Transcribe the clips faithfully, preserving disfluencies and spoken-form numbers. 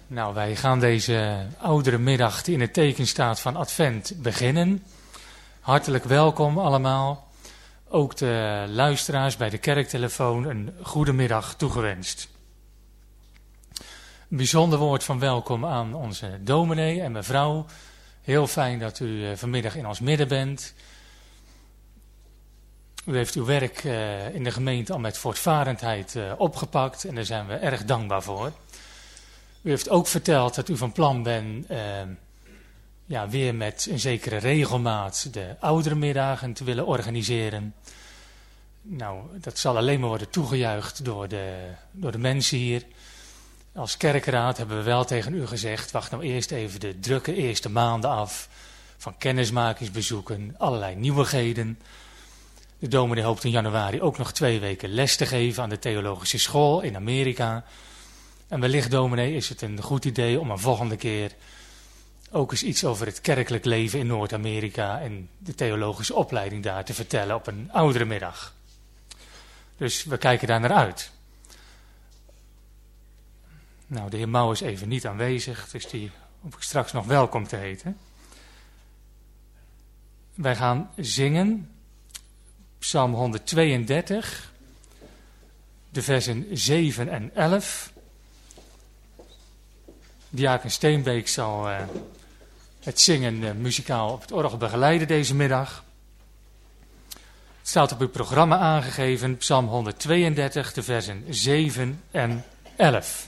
Nou, wij gaan deze oudere middag die in het teken staat van Advent beginnen. Hartelijk welkom allemaal. Ook de luisteraars bij de kerktelefoon een goede middag toegewenst. Een bijzonder woord van welkom aan onze dominee en mevrouw. Heel fijn dat u vanmiddag in ons midden bent. U heeft uw werk in de gemeente al met voortvarendheid opgepakt en daar zijn we erg dankbaar voor. U heeft ook verteld dat u van plan bent uh, ja, weer met een zekere regelmaat de ouderenmiddagen te willen organiseren. Nou, dat zal alleen maar worden toegejuicht door de, door de mensen hier. Als kerkraad hebben we wel tegen u gezegd, wacht nou eerst even de drukke eerste maanden af van kennismakingsbezoeken, allerlei nieuwigheden. De dominee hoopt in januari ook nog twee weken les te geven aan de theologische school in Amerika. En wellicht, dominee, is het een goed idee om een volgende keer ook eens iets over het kerkelijk leven in Noord-Amerika en de theologische opleiding daar te vertellen op een oudere middag. Dus we kijken daar naar uit. Nou, de heer Mouw is even niet aanwezig, dus die hoop ik straks nog welkom te heten. Wij gaan zingen Psalm honderdtweeëndertig, de versen zeven en elf. Diaken Steenbeek zal uh, het zingen uh, muzikaal op het orgel begeleiden deze middag. Het staat op uw programma aangegeven, Psalm honderdtweeëndertig, de versen zeven en elf.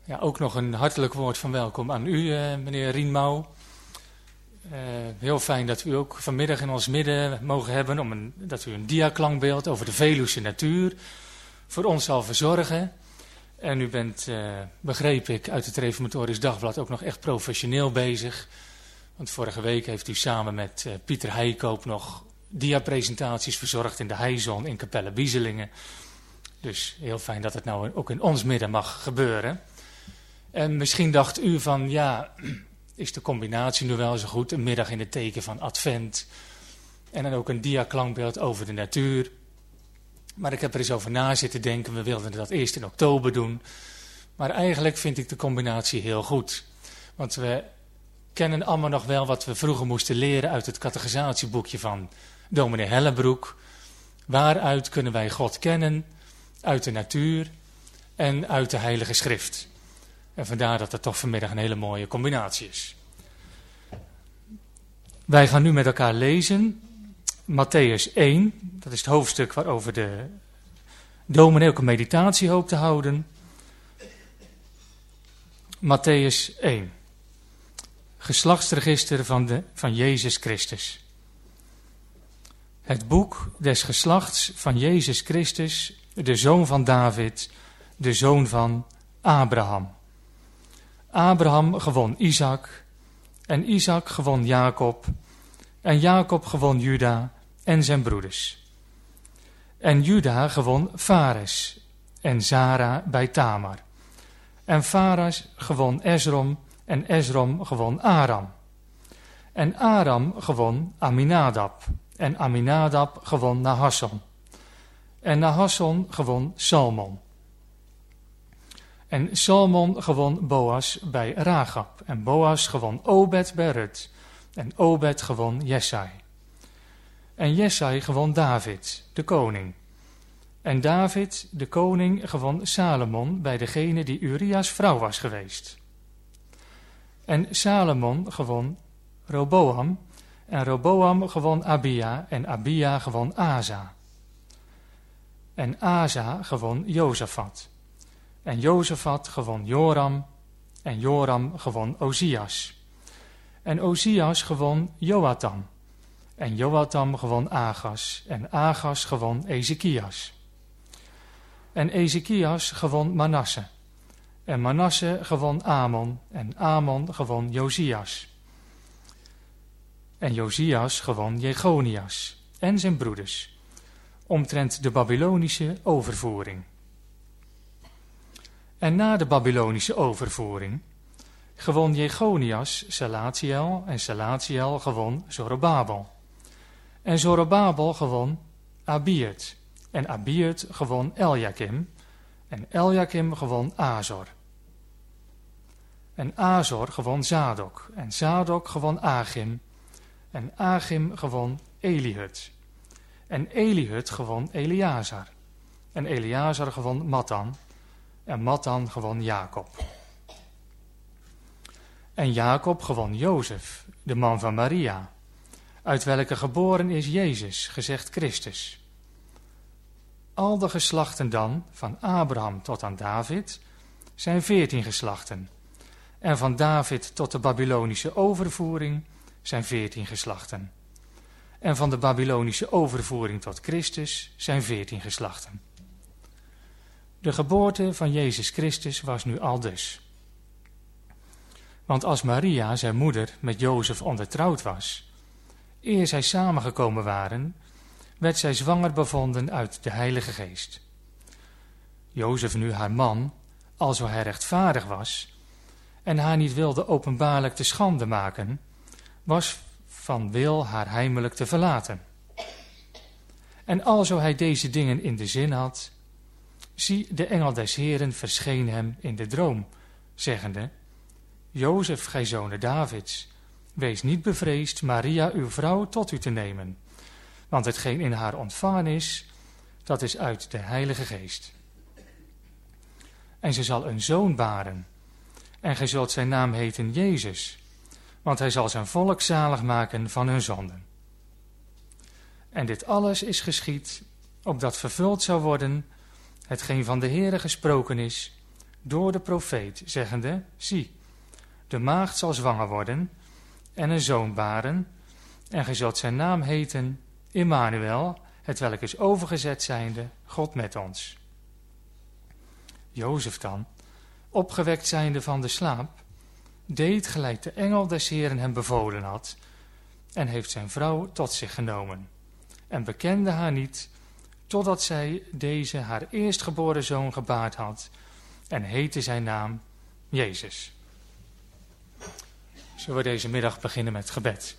Ja, ook nog een hartelijk woord van welkom aan u, uh, meneer Rienmouw. Uh, heel fijn dat u ook vanmiddag in ons midden mogen hebben, om een, dat u een diaklankbeeld over de Veluwse natuur voor ons zal verzorgen. En u bent, uh, begreep ik, uit het Reformatorisch Dagblad ook nog echt professioneel bezig. Want vorige week heeft u samen met uh, Pieter Heikoop nog diapresentaties verzorgd in de Heizon in Capelle Bieselingen. Dus heel fijn dat het nou ook in ons midden mag gebeuren. En misschien dacht u van, ja, is de combinatie nu wel zo goed? Een middag in het teken van Advent. En dan ook een diaklankbeeld over de natuur. Maar ik heb er eens over na zitten denken. We wilden dat eerst in oktober doen. Maar eigenlijk vind ik de combinatie heel goed. Want we kennen allemaal nog wel wat we vroeger moesten leren uit het catechisatieboekje van dominee Hellebroek. Waaruit kunnen wij God kennen? Uit de natuur en uit de Heilige Schrift. En vandaar dat het toch vanmiddag een hele mooie combinatie is. Wij gaan nu met elkaar lezen Mattheüs één. Dat is het hoofdstuk waarover de dominee ook een meditatie hoopt te houden. Mattheüs één. Geslachtsregister van, de, van Jezus Christus. Het boek des geslachts van Jezus Christus, de zoon van David, de zoon van Abraham. Abraham gewon Isaac, en Isaac gewon Jacob, en Jacob gewon Juda en zijn broeders. En Juda gewon Fares, en Zara bij Tamar. En Fares gewon Esrom, en Esrom gewon Aram. En Aram gewon Aminadab, en Aminadab gewon Nahasson. En Nahasson gewon Salmon. En Salmon gewon Boas bij Ragab. En Boas gewon Obed bij Rut. En Obed gewon Jessai. En Jessai gewon David, de koning. En David, de koning, gewon Salomon bij degene die Urias vrouw was geweest. En Salomon gewon Roboam. En Roboam gewon Abia. En Abia gewon Asa. En Asa gewon Jozafat. En Jozafat gewon Joram. En Joram gewon Ozias. En Ozias gewon Joatam. En Joatam gewon Agas. En Agas gewon Ezekias. En Ezekias gewon Manasse. En Manasse gewon Amon. En Amon gewon Josias. En Josias gewon Jegonias en zijn broeders, omtrent de Babylonische overvoering. En na de Babylonische overvoering gewon Jegonias Salatiel, en Salatiel gewon Zorobabel. En Zorobabel gewon Abiud, en Abiud gewon Eljakim, en Eljakim gewon Azor. En Azor gewon Zadok, en Zadok gewon Achim, en Achim gewon Elihud. En Elihud gewon Eleazar. En Eleazar gewon Mattan. En Mattan gewon Jacob. En Jacob gewon Jozef, de man van Maria, uit welke geboren is Jezus, gezegd Christus. Al de geslachten dan, van Abraham tot aan David, zijn veertien geslachten. En van David tot de Babylonische overvoering zijn veertien geslachten. En van de Babylonische overvoering tot Christus zijn veertien geslachten. De geboorte van Jezus Christus was nu aldus. Want als Maria, zijn moeder, met Jozef ondertrouwd was, eer zij samengekomen waren, werd zij zwanger bevonden uit de Heilige Geest. Jozef nu haar man, alzo hij rechtvaardig was, en haar niet wilde openbaarlijk te schande maken, was van wil haar heimelijk te verlaten. En alzo hij deze dingen in de zin had, zie, de engel des Heeren verscheen hem in de droom, zeggende, Jozef, gij zone Davids, wees niet bevreesd Maria uw vrouw tot u te nemen, want hetgeen in haar ontvangen is, dat is uit de Heilige Geest. En ze zal een zoon baren, en gij zult zijn naam heten Jezus, want hij zal zijn volk zalig maken van hun zonden. En dit alles is geschied, opdat vervuld zou worden hetgeen van de Heere gesproken is door de profeet, zeggende, zie, de maagd zal zwanger worden en een zoon baren, en gij zult zijn naam heten Immanuel, hetwelk is overgezet zijnde, God met ons. Jozef dan, opgewekt zijnde van de slaap, deed gelijk de engel des Heeren hem bevolen had, en heeft zijn vrouw tot zich genomen, en bekende haar niet, totdat zij deze haar eerstgeboren zoon gebaard had, en heette zijn naam Jezus. Zullen we deze middag beginnen met gebed.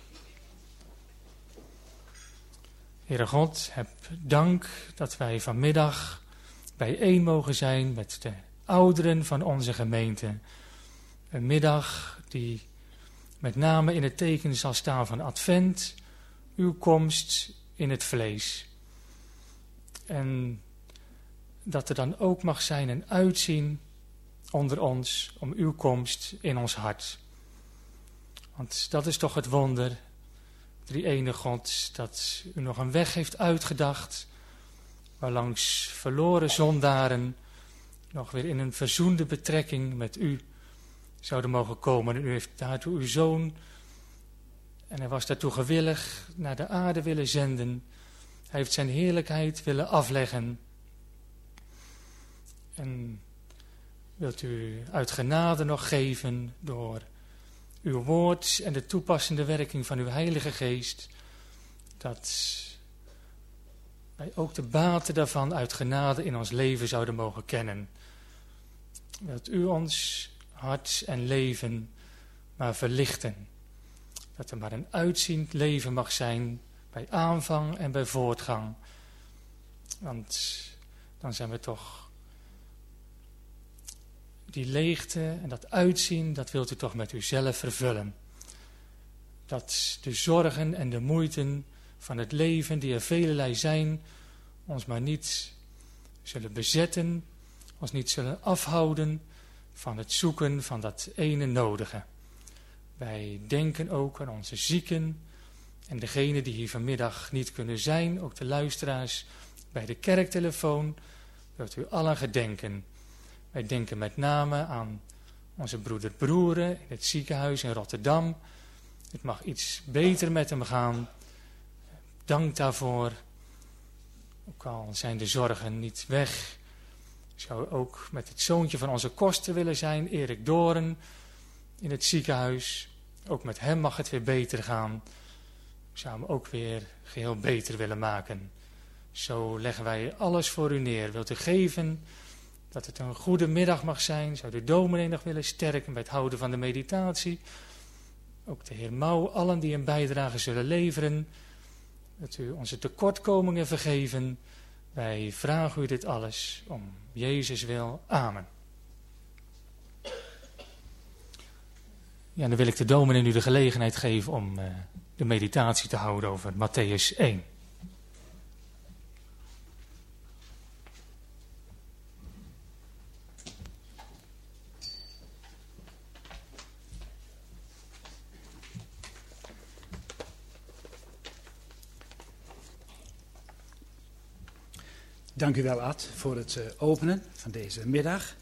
Heere God, heb dank dat wij vanmiddag bijeen mogen zijn met de ouderen van onze gemeente. Een middag die met name in het teken zal staan van Advent, uw komst in het vlees. En dat er dan ook mag zijn een uitzien onder ons om uw komst in ons hart. Want dat is toch het wonder, drie-ene God, dat u nog een weg heeft uitgedacht, waarlangs verloren zondaren nog weer in een verzoende betrekking met u zouden mogen komen. En u heeft daartoe uw zoon, en hij was daartoe gewillig, naar de aarde willen zenden. Hij heeft zijn heerlijkheid willen afleggen. En wilt u uit genade nog geven door uw woord en de toepassende werking van uw Heilige Geest, dat wij ook de baten daarvan uit genade in ons leven zouden mogen kennen. Wilt u ons hart en leven maar verlichten. Dat er maar een uitziend leven mag zijn bij aanvang en bij voortgang. Want dan zijn we toch die leegte en dat uitzien, dat wilt u toch met uzelf vervullen. Dat de zorgen en de moeiten van het leven, die er velelei zijn, ons maar niet zullen bezetten, ons niet zullen afhouden van het zoeken van dat ene nodige. Wij denken ook aan onze zieken en degenen die hier vanmiddag niet kunnen zijn, ook de luisteraars bij de kerktelefoon, wilt u allen gedenken. Wij denken met name aan onze broeder Broeren in het ziekenhuis in Rotterdam. Het mag iets beter met hem gaan. Dank daarvoor. Ook al zijn de zorgen niet weg. Ik zou ook met het zoontje van onze koster willen zijn, Erik Doren, in het ziekenhuis. Ook met hem mag het weer beter gaan. Ik zou hem ook weer geheel beter willen maken. Zo leggen wij alles voor u neer. Wilt u geven dat het een goede middag mag zijn? Zou de dominee nog willen sterken bij het houden van de meditatie? Ook de heer Mouw, allen die een bijdrage zullen leveren. Dat u onze tekortkomingen vergeven. Wij vragen u dit alles om Jezus wil. Amen. Ja, dan wil ik de dominee nu de gelegenheid geven om uh, de meditatie te houden over Mattheüs één. Dank u wel, Ad, voor het uh, openen van deze middag.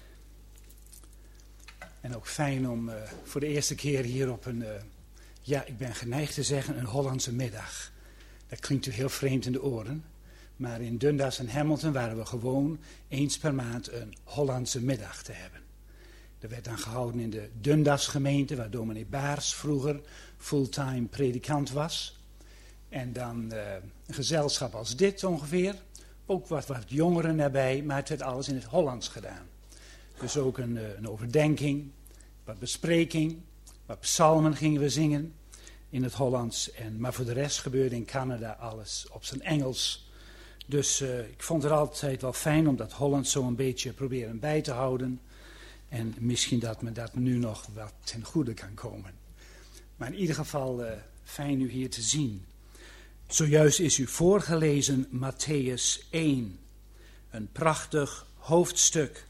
En ook fijn om uh, voor de eerste keer hier op een, uh, ja, ik ben geneigd te zeggen, een Hollandse middag. Dat klinkt u heel vreemd in de oren. Maar in Dundas en Hamilton waren we gewoon eens per maand een Hollandse middag te hebben. Dat werd dan gehouden in de Dundas gemeente, waar dominee Baars vroeger fulltime predikant was. En dan uh, een gezelschap als dit ongeveer. Ook wat, wat jongeren erbij, maar het werd alles in het Hollands gedaan. Dus ook een, een overdenking, wat bespreking, wat psalmen gingen we zingen in het Hollands. En, maar voor de rest gebeurde in Canada alles op zijn Engels. Dus uh, ik vond het altijd wel fijn om dat Hollands zo een beetje proberen bij te houden. En misschien dat me dat nu nog wat ten goede kan komen. Maar in ieder geval uh, fijn u hier te zien. Zojuist is u voorgelezen Mattheüs één, een prachtig hoofdstuk.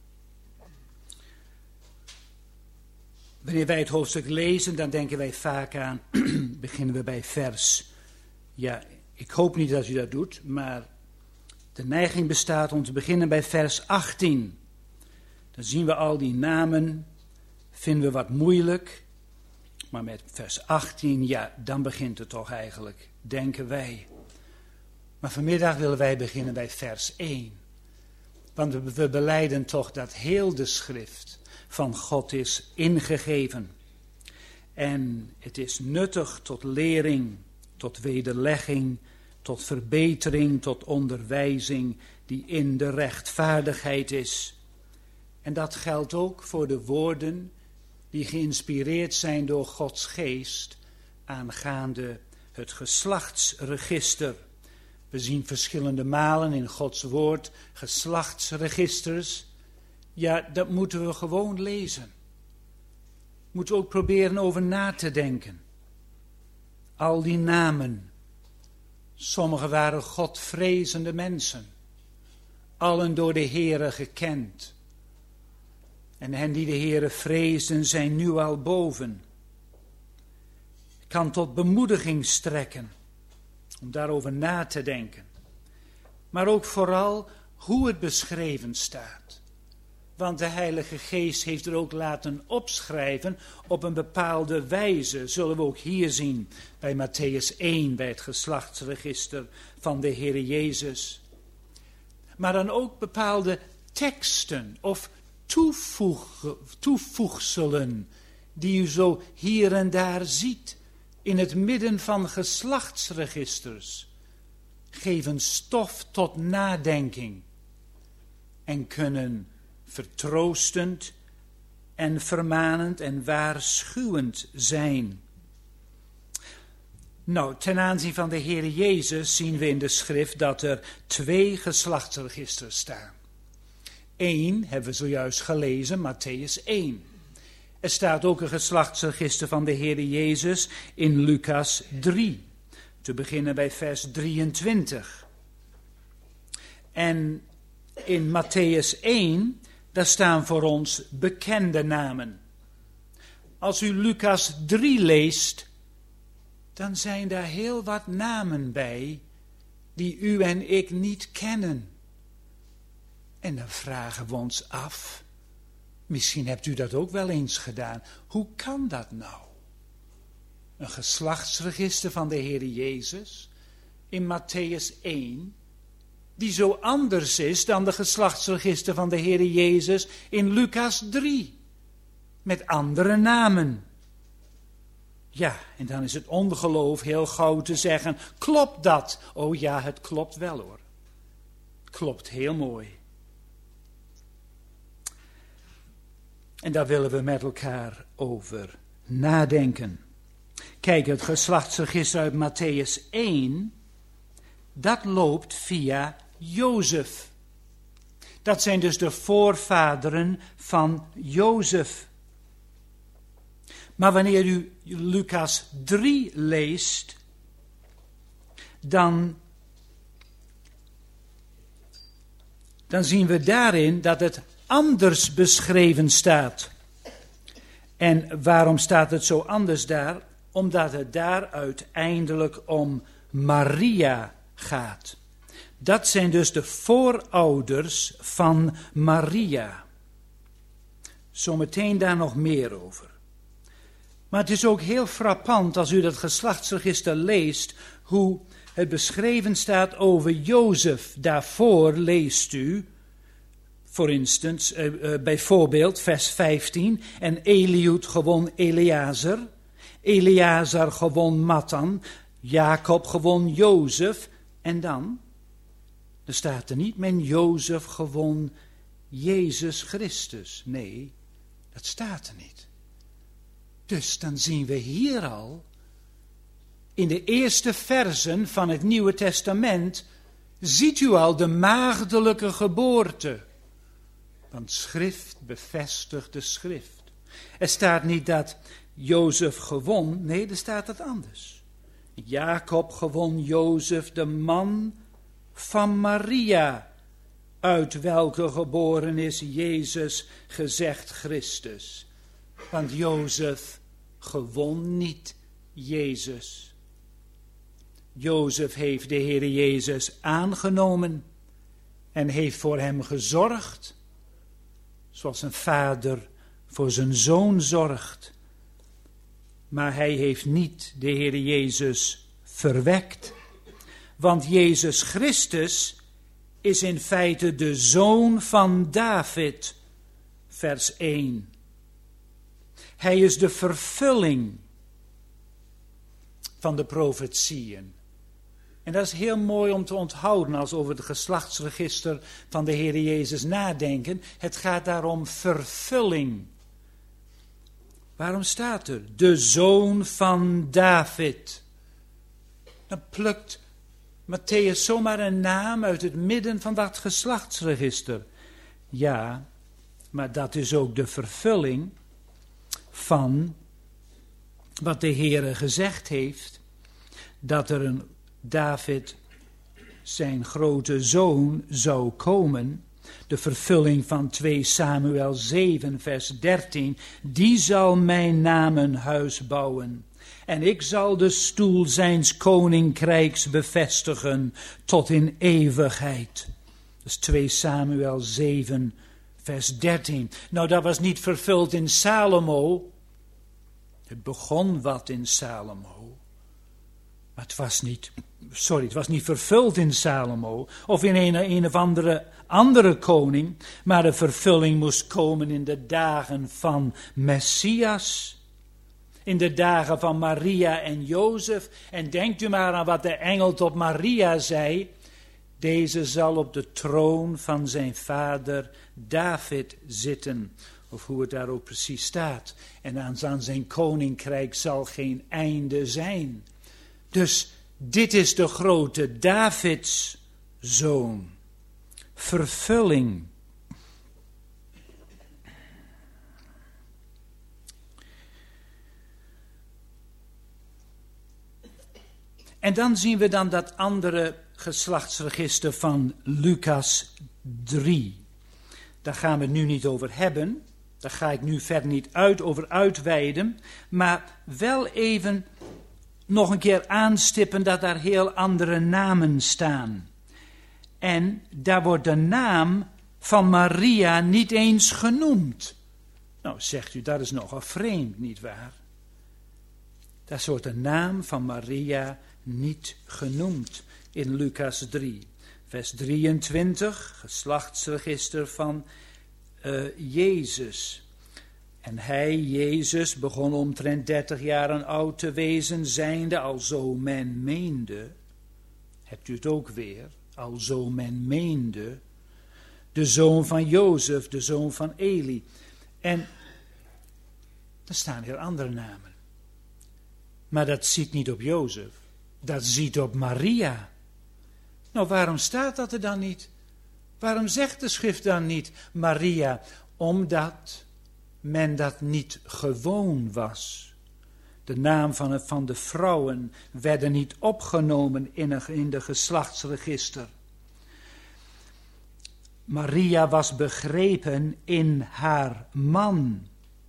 Wanneer wij het hoofdstuk lezen, dan denken wij vaak aan, beginnen we bij vers. Ja, ik hoop niet dat u dat doet, maar de neiging bestaat om te beginnen bij vers achttien. Dan zien we al die namen, vinden we wat moeilijk. Maar met vers achttien, ja, dan begint het toch eigenlijk, denken wij. Maar vanmiddag willen wij beginnen bij vers één. Want we, we belijden toch dat heel de schrift van God is ingegeven. En het is nuttig tot lering, tot wederlegging, tot verbetering, tot onderwijzing die in de rechtvaardigheid is. En dat geldt ook voor de woorden die geïnspireerd zijn door Gods geest aangaande het geslachtsregister. We zien verschillende malen in Gods woord geslachtsregisters. Ja, dat moeten we gewoon lezen. Moeten we ook proberen over na te denken. Al die namen. Sommigen waren Godvrezende mensen. Allen door de Heere gekend. En hen die de Heere vreesden zijn nu al boven. Het kan tot bemoediging strekken. Om daarover na te denken. Maar ook vooral hoe het beschreven staat. Want de Heilige Geest heeft er ook laten opschrijven op een bepaalde wijze. Zullen we ook hier zien bij Mattheüs één, bij het geslachtsregister van de Heere Jezus. Maar dan ook bepaalde teksten of toevoeg, toevoegselen die u zo hier en daar ziet in het midden van geslachtsregisters. Geven stof tot nadenking en kunnen vertroostend en vermanend en waarschuwend zijn. Nou, ten aanzien van de Heer Jezus zien we in de schrift dat er twee geslachtsregisters staan. Eén hebben we zojuist gelezen, Mattheüs één. Er staat ook een geslachtsregister van de Heer Jezus in Lucas drie. Te beginnen bij vers drieëntwintig. En in Mattheüs één, daar staan voor ons bekende namen. Als u Lucas drie leest, dan zijn daar heel wat namen bij die u en ik niet kennen. En dan vragen we ons af, misschien hebt u dat ook wel eens gedaan, hoe kan dat nou? Een geslachtsregister van de Heer Jezus in Mattheüs één, die zo anders is dan de geslachtsregister van de Heer Jezus in Lucas drie, met andere namen. Ja, en dan is het ongeloof heel gauw te zeggen, klopt dat? Oh ja, het klopt wel hoor. Het klopt heel mooi. En daar willen we met elkaar over nadenken. Kijk, het geslachtsregister uit Mattheüs één, dat loopt via Jozef. Dat zijn dus de voorvaderen van Jozef. Maar wanneer u Lucas drie leest, dan, dan zien we daarin dat het anders beschreven staat. En waarom staat het zo anders daar? Omdat het daar uiteindelijk om Maria gaat. Dat zijn dus de voorouders van Maria. Zometeen daar nog meer over. Maar het is ook heel frappant als u dat geslachtsregister leest, hoe het beschreven staat over Jozef. Daarvoor leest u, voor instance, uh, uh, bijvoorbeeld vers vijftien, en Eliud gewon Eleazar, Eleazar gewon Mattan, Jacob gewon Jozef, en dan, er staat er niet, men Jozef gewon Jezus Christus. Nee, dat staat er niet. Dus dan zien we hier al, in de eerste versen van het Nieuwe Testament, ziet u al de maagdelijke geboorte. Want schrift bevestigt de schrift. Er staat niet dat Jozef gewon, nee, er staat het anders. Jacob gewon Jozef, de man van Maria, uit welke geboren is Jezus, gezegd Christus. Want Jozef gewon niet Jezus. Jozef heeft de Heer Jezus aangenomen en heeft voor hem gezorgd. Zoals een vader voor zijn zoon zorgt. Maar hij heeft niet de Heer Jezus verwekt. Want Jezus Christus is in feite de zoon van David. Vers één. Hij is de vervulling van de profetieën. En dat is heel mooi om te onthouden als we over het geslachtsregister van de Heer Jezus nadenken. Het gaat daarom vervulling. Waarom staat er? De zoon van David. Dan plukt Matthäus zomaar een naam uit het midden van dat geslachtsregister. Ja, maar dat is ook de vervulling van wat de Heere gezegd heeft. Dat er een David, zijn grote zoon, zou komen. De vervulling van twee Samuel zeven vers dertien. Die zal mijn naam een huis bouwen. En ik zal de stoel zijns koninkrijks bevestigen tot in eeuwigheid. Dat is twee Samuel zeven vers dertien. Nou, dat was niet vervuld in Salomo. Het begon wat in Salomo. Maar het was niet, sorry, het was niet vervuld in Salomo of in een, een of andere, andere koning. Maar de vervulling moest komen in de dagen van Messias. In de dagen van Maria en Jozef. En denkt u maar aan wat de engel tot Maria zei. Deze zal op de troon van zijn vader David zitten. Of hoe het daar ook precies staat. En aan zijn koninkrijk zal geen einde zijn. Dus dit is de grote Davids zoon. Vervulling. En dan zien we dan dat andere geslachtsregister van Lucas drie. Daar gaan we het nu niet over hebben. Daar ga ik nu verder niet uit over uitweiden. Maar wel even nog een keer aanstippen dat daar heel andere namen staan. En daar wordt de naam van Maria niet eens genoemd. Nou, zegt u, dat is nogal vreemd, nietwaar? Daar wordt de naam van Maria niet genoemd in Lucas drie. Vers drieëntwintig, geslachtsregister van uh, Jezus. En hij, Jezus, begon omtrent dertig jaren oud te wezen, zijnde, alzo men meende. Hebt u het ook weer? Alzo men meende. De zoon van Jozef, de zoon van Eli. En er staan weer andere namen. Maar dat ziet niet op Jozef. Dat ziet op Maria. Nou, waarom staat dat er dan niet? Waarom zegt de schrift dan niet Maria? Omdat men dat niet gewoon was. De naam van, het, van de vrouwen werden niet opgenomen in, een, in de geslachtsregister. Maria was begrepen in haar man.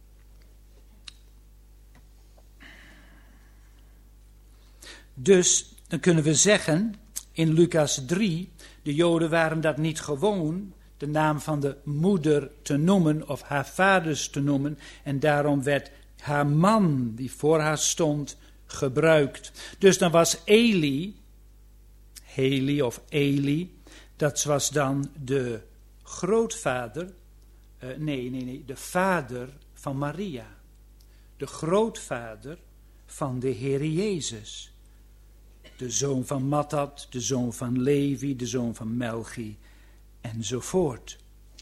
Dus dan kunnen we zeggen, in Lucas drie, de Joden waren dat niet gewoon, de naam van de moeder te noemen of haar vaders te noemen. En daarom werd haar man, die voor haar stond, gebruikt. Dus dan was Eli, Heli of Eli, dat was dan de grootvader, uh, nee, nee, nee, de vader van Maria. De grootvader van de Heer Jezus. De zoon van Mattat, de zoon van Levi, de zoon van Melchi, enzovoort.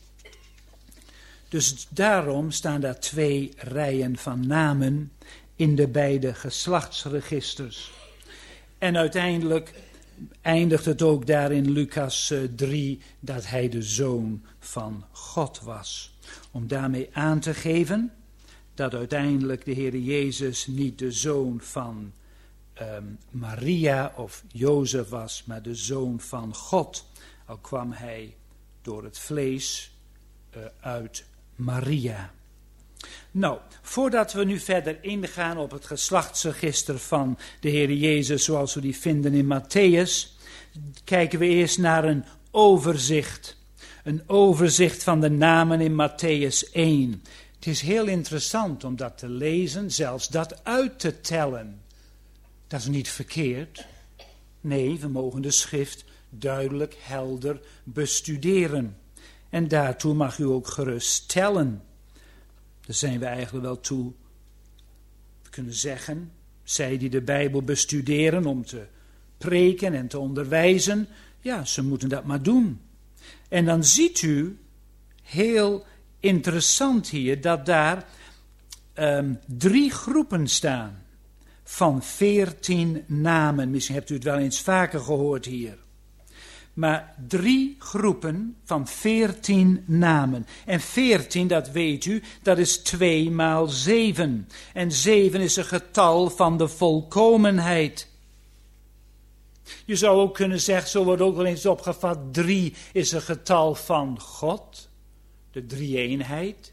Dus daarom staan daar twee rijen van namen in de beide geslachtsregisters. En uiteindelijk eindigt het ook daar in Lucas drie dat hij de zoon van God was. Om daarmee aan te geven dat uiteindelijk de Heer Jezus niet de zoon van um, Maria of Jozef was, maar de zoon van God. Al kwam hij door het vlees uh, uit Maria. Nou, voordat we nu verder ingaan op het geslachtsregister van de Heer Jezus zoals we die vinden in Matthäus, kijken we eerst naar een overzicht. een overzicht van de namen in Mattheüs één. Het is heel interessant om dat te lezen, zelfs dat uit te tellen. Dat is niet verkeerd. Nee, we mogen de schrift duidelijk, helder bestuderen. En daartoe mag u ook gerust tellen. Daar zijn we eigenlijk wel toe. We kunnen zeggen, zij die de Bijbel bestuderen om te preken en te onderwijzen, ja, ze moeten dat maar doen. En dan ziet u, heel interessant hier, dat daar um, drie groepen staan van veertien namen. Misschien hebt u het wel eens vaker gehoord hier. Maar drie groepen van veertien namen. En veertien, dat weet u, dat is twee maal zeven. En zeven is een getal van de volkomenheid. Je zou ook kunnen zeggen, zo wordt ook wel eens opgevat, drie is een getal van God. De drie-eenheid.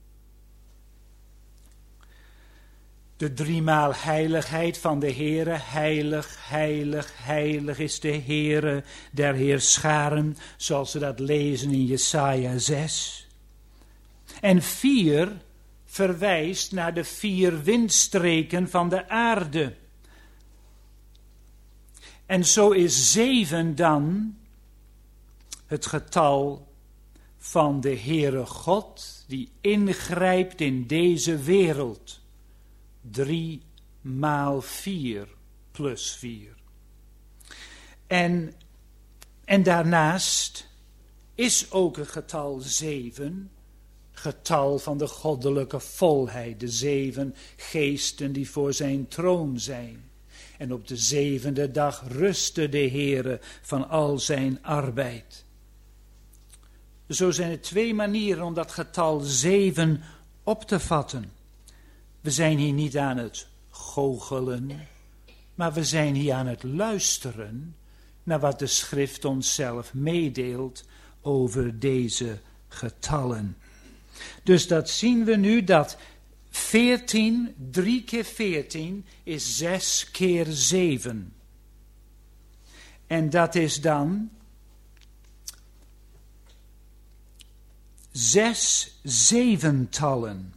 De driemaal heiligheid van de Heere. Heilig, heilig, heilig is de Heere der Heerscharen, zoals we dat lezen in Jesaja zes. En vier verwijst naar de vier windstreken van de aarde. En zo is zeven dan het getal van de Heere God, die ingrijpt in deze wereld. Drie maal vier plus vier. En, en daarnaast is ook een getal zeven, getal van de goddelijke volheid. De zeven geesten die voor zijn troon zijn. En op de zevende dag rustte de Heere van al zijn arbeid. Zo zijn er twee manieren om dat getal zeven op te vatten. We zijn hier niet aan het goochelen, maar we zijn hier aan het luisteren naar wat de schrift ons zelf meedeelt over deze getallen. Dus dat zien we nu, dat veertien, drie keer veertien is zes keer zeven. En dat is dan zes zeventallen.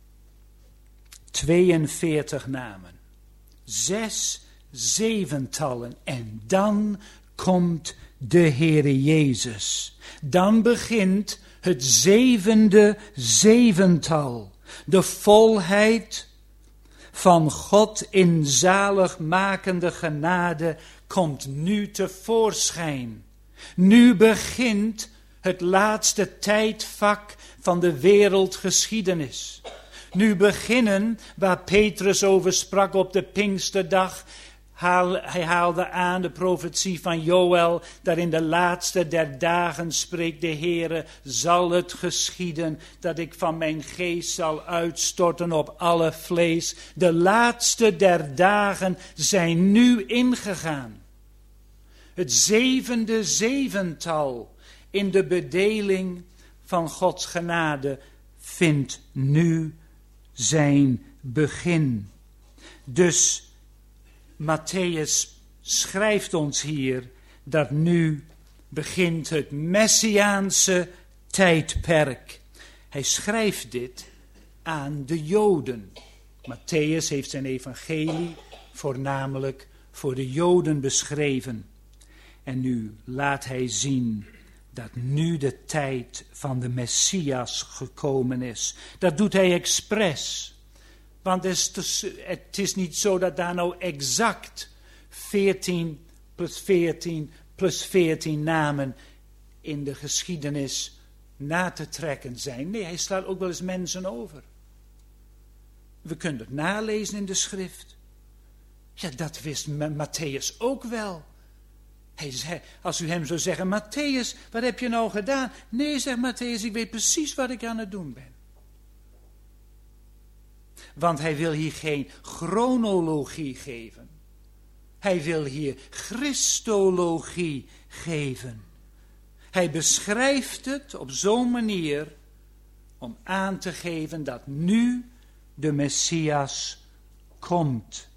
tweeënveertig namen. Zes zeventallen. En dan komt de Heere Jezus. Dan begint het zevende zevental. De volheid van God in zaligmakende genade komt nu tevoorschijn. Nu begint het laatste tijdvak van de wereldgeschiedenis. Nu beginnen, waar Petrus over sprak op de Pinksterdag. Haal, hij haalde aan de profetie van Joël, dat in de laatste der dagen spreekt de Heere, zal het geschieden dat ik van mijn geest zal uitstorten op alle vlees. De laatste der dagen zijn nu ingegaan. Het zevende zevental in de bedeling van Gods genade vindt nu zijn begin. Dus Mattheüs schrijft ons hier dat nu begint het Messiaanse tijdperk. Hij schrijft dit aan de Joden. Mattheüs heeft zijn evangelie voornamelijk voor de Joden beschreven. En nu laat hij zien dat nu de tijd van de Messias gekomen is. Dat doet hij expres. Want het is, het is niet zo dat daar nou exact veertien plus veertien plus veertien namen in de geschiedenis na te trekken zijn. Nee, hij slaat ook wel eens mensen over. We kunnen het nalezen in de schrift. Ja, dat wist Mattheüs ook wel. Hij zei, als u hem zou zeggen, Mattheüs, wat heb je nou gedaan? Nee, zegt Mattheüs, ik weet precies wat ik aan het doen ben. Want hij wil hier geen chronologie geven. Hij wil hier christologie geven. Hij beschrijft het op zo'n manier om aan te geven dat nu de Messias komt.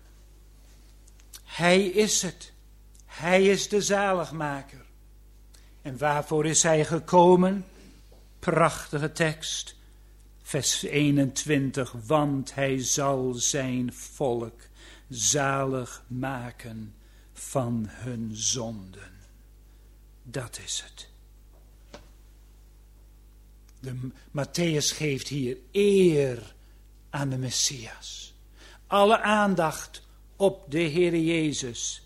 Hij is het. Hij is de zaligmaker. En waarvoor is hij gekomen? Prachtige tekst. Vers eenentwintig. Want hij zal zijn volk zalig maken van hun zonden. Dat is het. De Matthäus geeft hier eer aan de Messias. Alle aandacht op de Heere Jezus.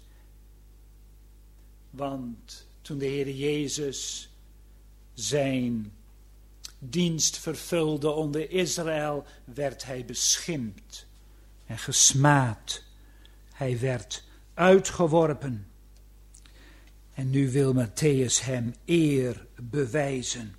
Want toen de Heere Jezus zijn dienst vervulde onder Israël, werd hij beschimpt en gesmaad. Hij werd uitgeworpen. En nu wil Matthäus hem eer bewijzen.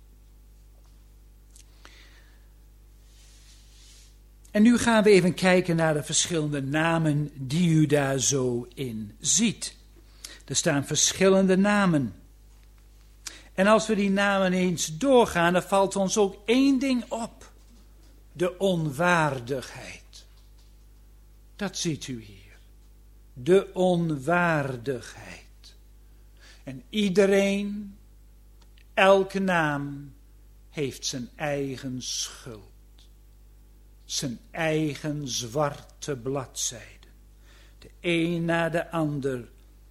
En nu gaan we even kijken naar de verschillende namen die u daar zo in ziet. Er staan verschillende namen. En als we die namen eens doorgaan, dan valt ons ook één ding op. De onwaardigheid. Dat ziet u hier. De onwaardigheid. En iedereen, elke naam, heeft zijn eigen schuld. Zijn eigen zwarte bladzijden. De een na de ander.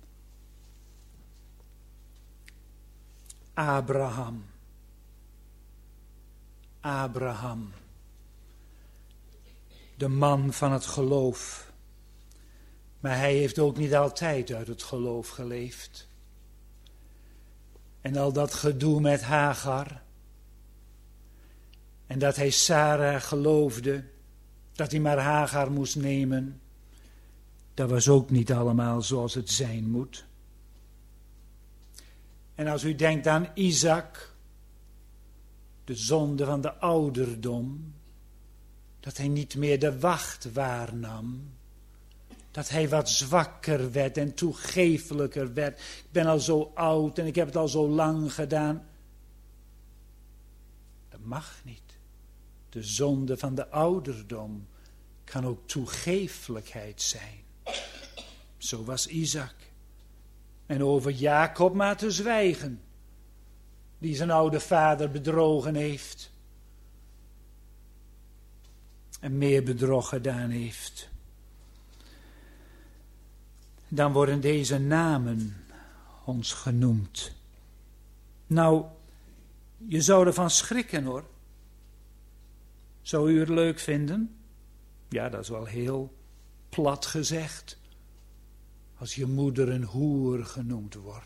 Abraham. Abraham. De man van het geloof. Maar hij heeft ook niet altijd uit het geloof geleefd. En al dat gedoe met Hagar. En dat hij Sarah geloofde. Dat hij maar Hagar moest nemen. Dat was ook niet allemaal zoals het zijn moet. En als u denkt aan Isaac. De zonde van de ouderdom. Dat hij niet meer de wacht waarnam. Dat hij wat zwakker werd en toegeeflijker werd. Ik ben al zo oud en ik heb het al zo lang gedaan. Dat mag niet. De zonde van de ouderdom kan ook toegeeflijkheid zijn. Zo was Isaac. En over Jacob maar te zwijgen. Die zijn oude vader bedrogen heeft. En meer bedrog gedaan heeft. Dan worden deze namen ons genoemd. Nou, je zou ervan schrikken hoor. Zou u het leuk vinden? Ja, dat is wel heel plat gezegd. Als je moeder een hoer genoemd wordt.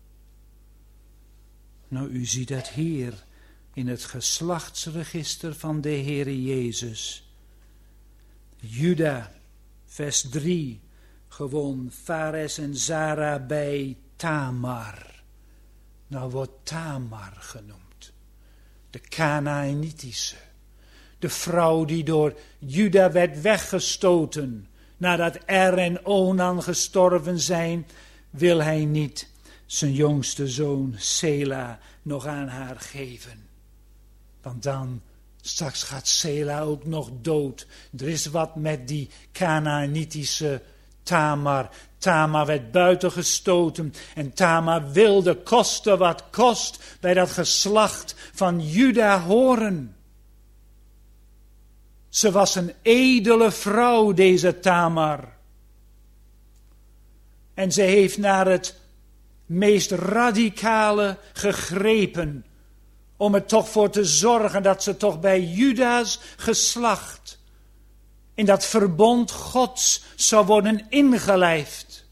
Nou, u ziet dat hier in het geslachtsregister van de Heere Jezus. Juda, vers drie, gewoon Fares en Zara bij Tamar. Nou wordt Tamar genoemd. De Kanaanitische. De vrouw die door Juda werd weggestoten. Nadat Er en Onan gestorven zijn, wil hij niet zijn jongste zoon Sela nog aan haar geven. Want dan, straks gaat Sela ook nog dood. Er is wat met die Kanaanitische Tamar. Tamar werd buitengestoten en Tamar wilde koste wat kost bij dat geslacht van Juda horen. Ze was een edele vrouw, deze Tamar. En ze heeft naar het meest radicale gegrepen. Om er toch voor te zorgen dat ze toch bij Juda's geslacht. In dat verbond Gods zou worden ingelijfd.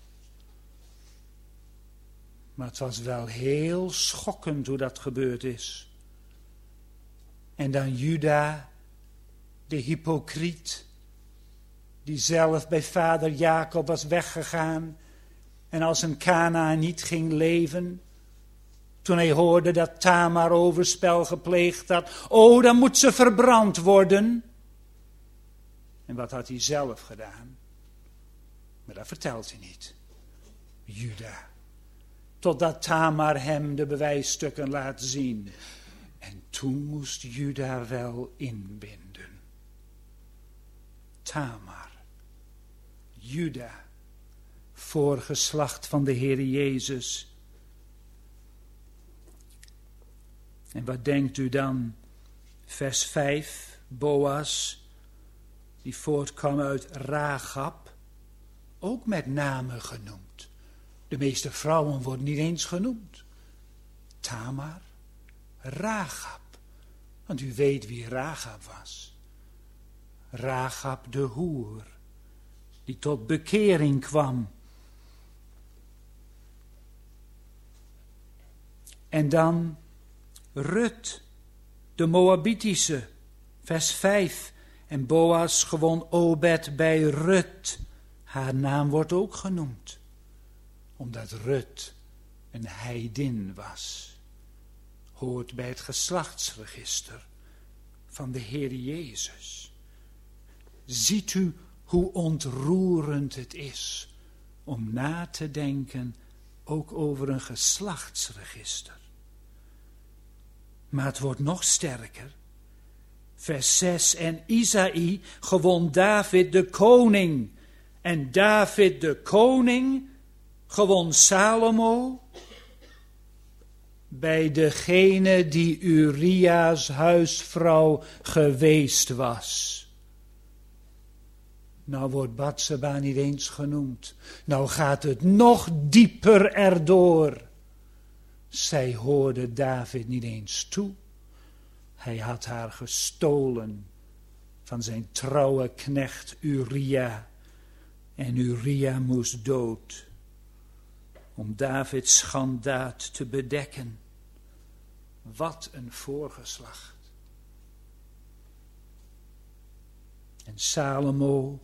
Maar het was wel heel schokkend hoe dat gebeurd is. En dan Juda, de hypocriet, die zelf bij vader Jacob was weggegaan en als een Kanaaniet ging leven. Toen hij hoorde dat Tamar overspel gepleegd had, oh, dan moet ze verbrand worden. En wat had hij zelf gedaan? Maar dat vertelt hij niet. Juda. Totdat Tamar hem de bewijsstukken laat zien. En toen moest Juda wel inbinden. Tamar. Juda. Voorgeslacht van de Heere Jezus. En wat denkt u dan? Vers vijf, Boas, die voortkwam uit Rachab, ook met namen genoemd. De meeste vrouwen worden niet eens genoemd. Tamar, Rachab, want u weet wie Rachab was. Rachab de hoer, die tot bekering kwam. En dan Rut, de Moabitische, vers vijf. En Boas gewon Obed bij Rut. Haar naam wordt ook genoemd, omdat Rut een heidin was. Hoort bij het geslachtsregister van de Heer Jezus. Ziet u hoe ontroerend het is om na te denken ook over een geslachtsregister. Maar het wordt nog sterker. Vers zes, en Isaï gewon David de koning. En David de koning gewon Salomo bij degene die Uria's huisvrouw geweest was. Nou wordt Batseba niet eens genoemd. Nou gaat het nog dieper erdoor. Zij hoorde David niet eens toe. Hij had haar gestolen van zijn trouwe knecht Uria. En Uria moest dood om Davids schandaad te bedekken. Wat een voorgeslacht. En Salomo,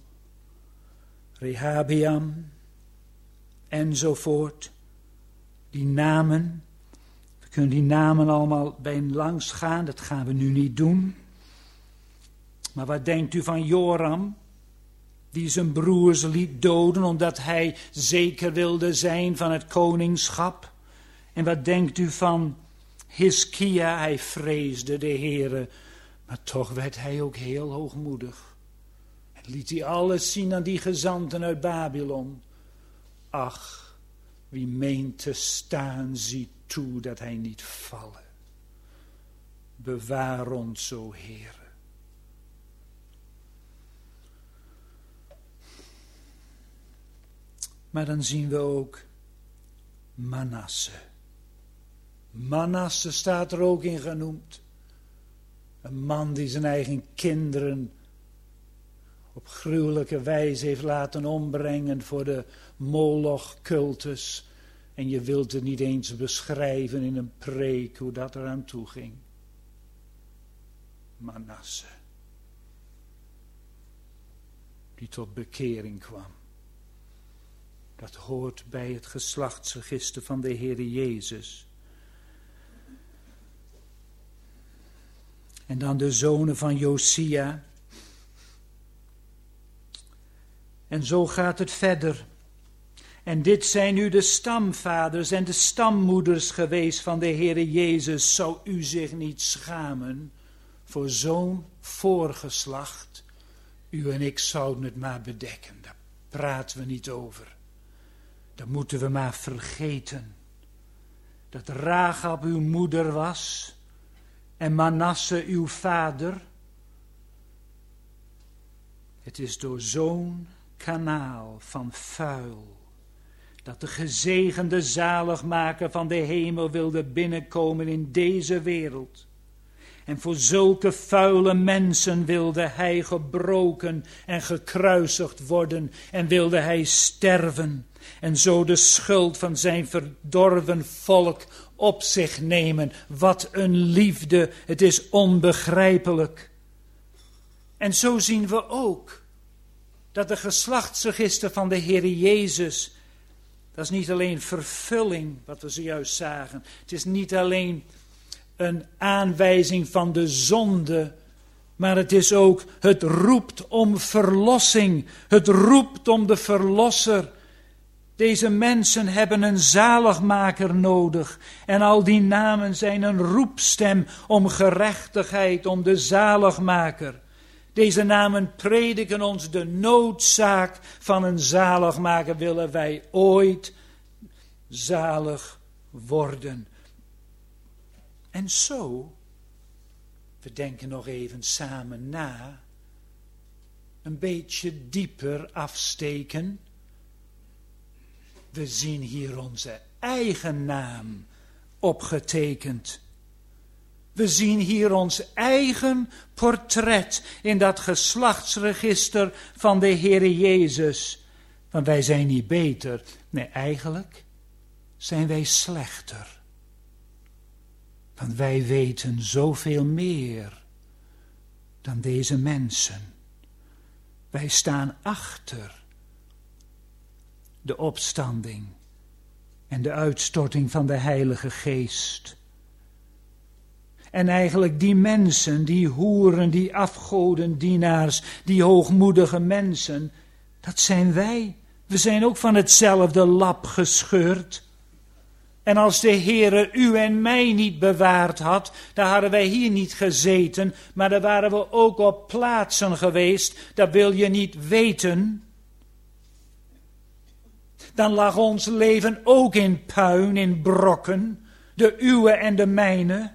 Rehabeam enzovoort. Die namen, we kunnen die namen allemaal bij langs gaan, dat gaan we nu niet doen. Maar wat denkt u van Joram, die zijn broers liet doden omdat hij zeker wilde zijn van het koningschap? En wat denkt u van Hiskia? Hij vreesde de Heere, maar toch werd hij ook heel hoogmoedig. En liet hij alles zien aan die gezanten uit Babylon. Ach, wie meent te staan, ziet toe dat hij niet vallen. Bewaar ons, o Heere. Maar dan zien we ook Manasse. Manasse staat er ook in genoemd. Een man die zijn eigen kinderen op gruwelijke wijze heeft laten ombrengen voor de Moloch-cultus. En je wilt het niet eens beschrijven in een preek hoe dat eraan toe ging. Manasse. Die tot bekering kwam. Dat hoort bij het geslachtsregister van de Heer Jezus. En dan de zonen van Josia. En zo gaat het verder. En dit zijn nu de stamvaders en de stammoeders geweest van de Heere Jezus. Zou u zich niet schamen voor zo'n voorgeslacht? U en ik zouden het maar bedekken. Daar praten we niet over. Dat moeten we maar vergeten. Dat Rachab uw moeder was en Manasse uw vader. Het is door zo'n kanaal van vuil dat de gezegende zaligmaker van de hemel wilde binnenkomen in deze wereld. En voor zulke vuile mensen wilde hij gebroken en gekruisigd worden en wilde hij sterven. En zo de schuld van zijn verdorven volk op zich nemen. Wat een liefde, het is onbegrijpelijk. En zo zien we ook dat de geslachtsregister van de Heer Jezus, dat is niet alleen vervulling, wat we zojuist zagen. Het is niet alleen een aanwijzing van de zonde, maar het is ook, het roept om verlossing. Het roept om de verlosser. Deze mensen hebben een zaligmaker nodig. En al die namen zijn een roepstem om gerechtigheid, om de zaligmaker. Deze namen prediken ons de noodzaak van een zaligmaker. Willen wij ooit zalig worden? En zo, we denken nog even samen na, een beetje dieper afsteken. We zien hier onze eigen naam opgetekend. We zien hier ons eigen portret in dat geslachtsregister van de Heere Jezus. Want wij zijn niet beter. Nee, eigenlijk zijn wij slechter. Want wij weten zoveel meer dan deze mensen. Wij staan achter de opstanding en de uitstorting van de Heilige Geest. En eigenlijk die mensen, die hoeren, die afgodendienaars, die hoogmoedige mensen, dat zijn wij. We zijn ook van hetzelfde lap gescheurd. En als de Heere u en mij niet bewaard had, dan hadden wij hier niet gezeten, maar dan waren we ook op plaatsen geweest, dat wil je niet weten. Dan lag ons leven ook in puin, in brokken, de uwe en de mijne.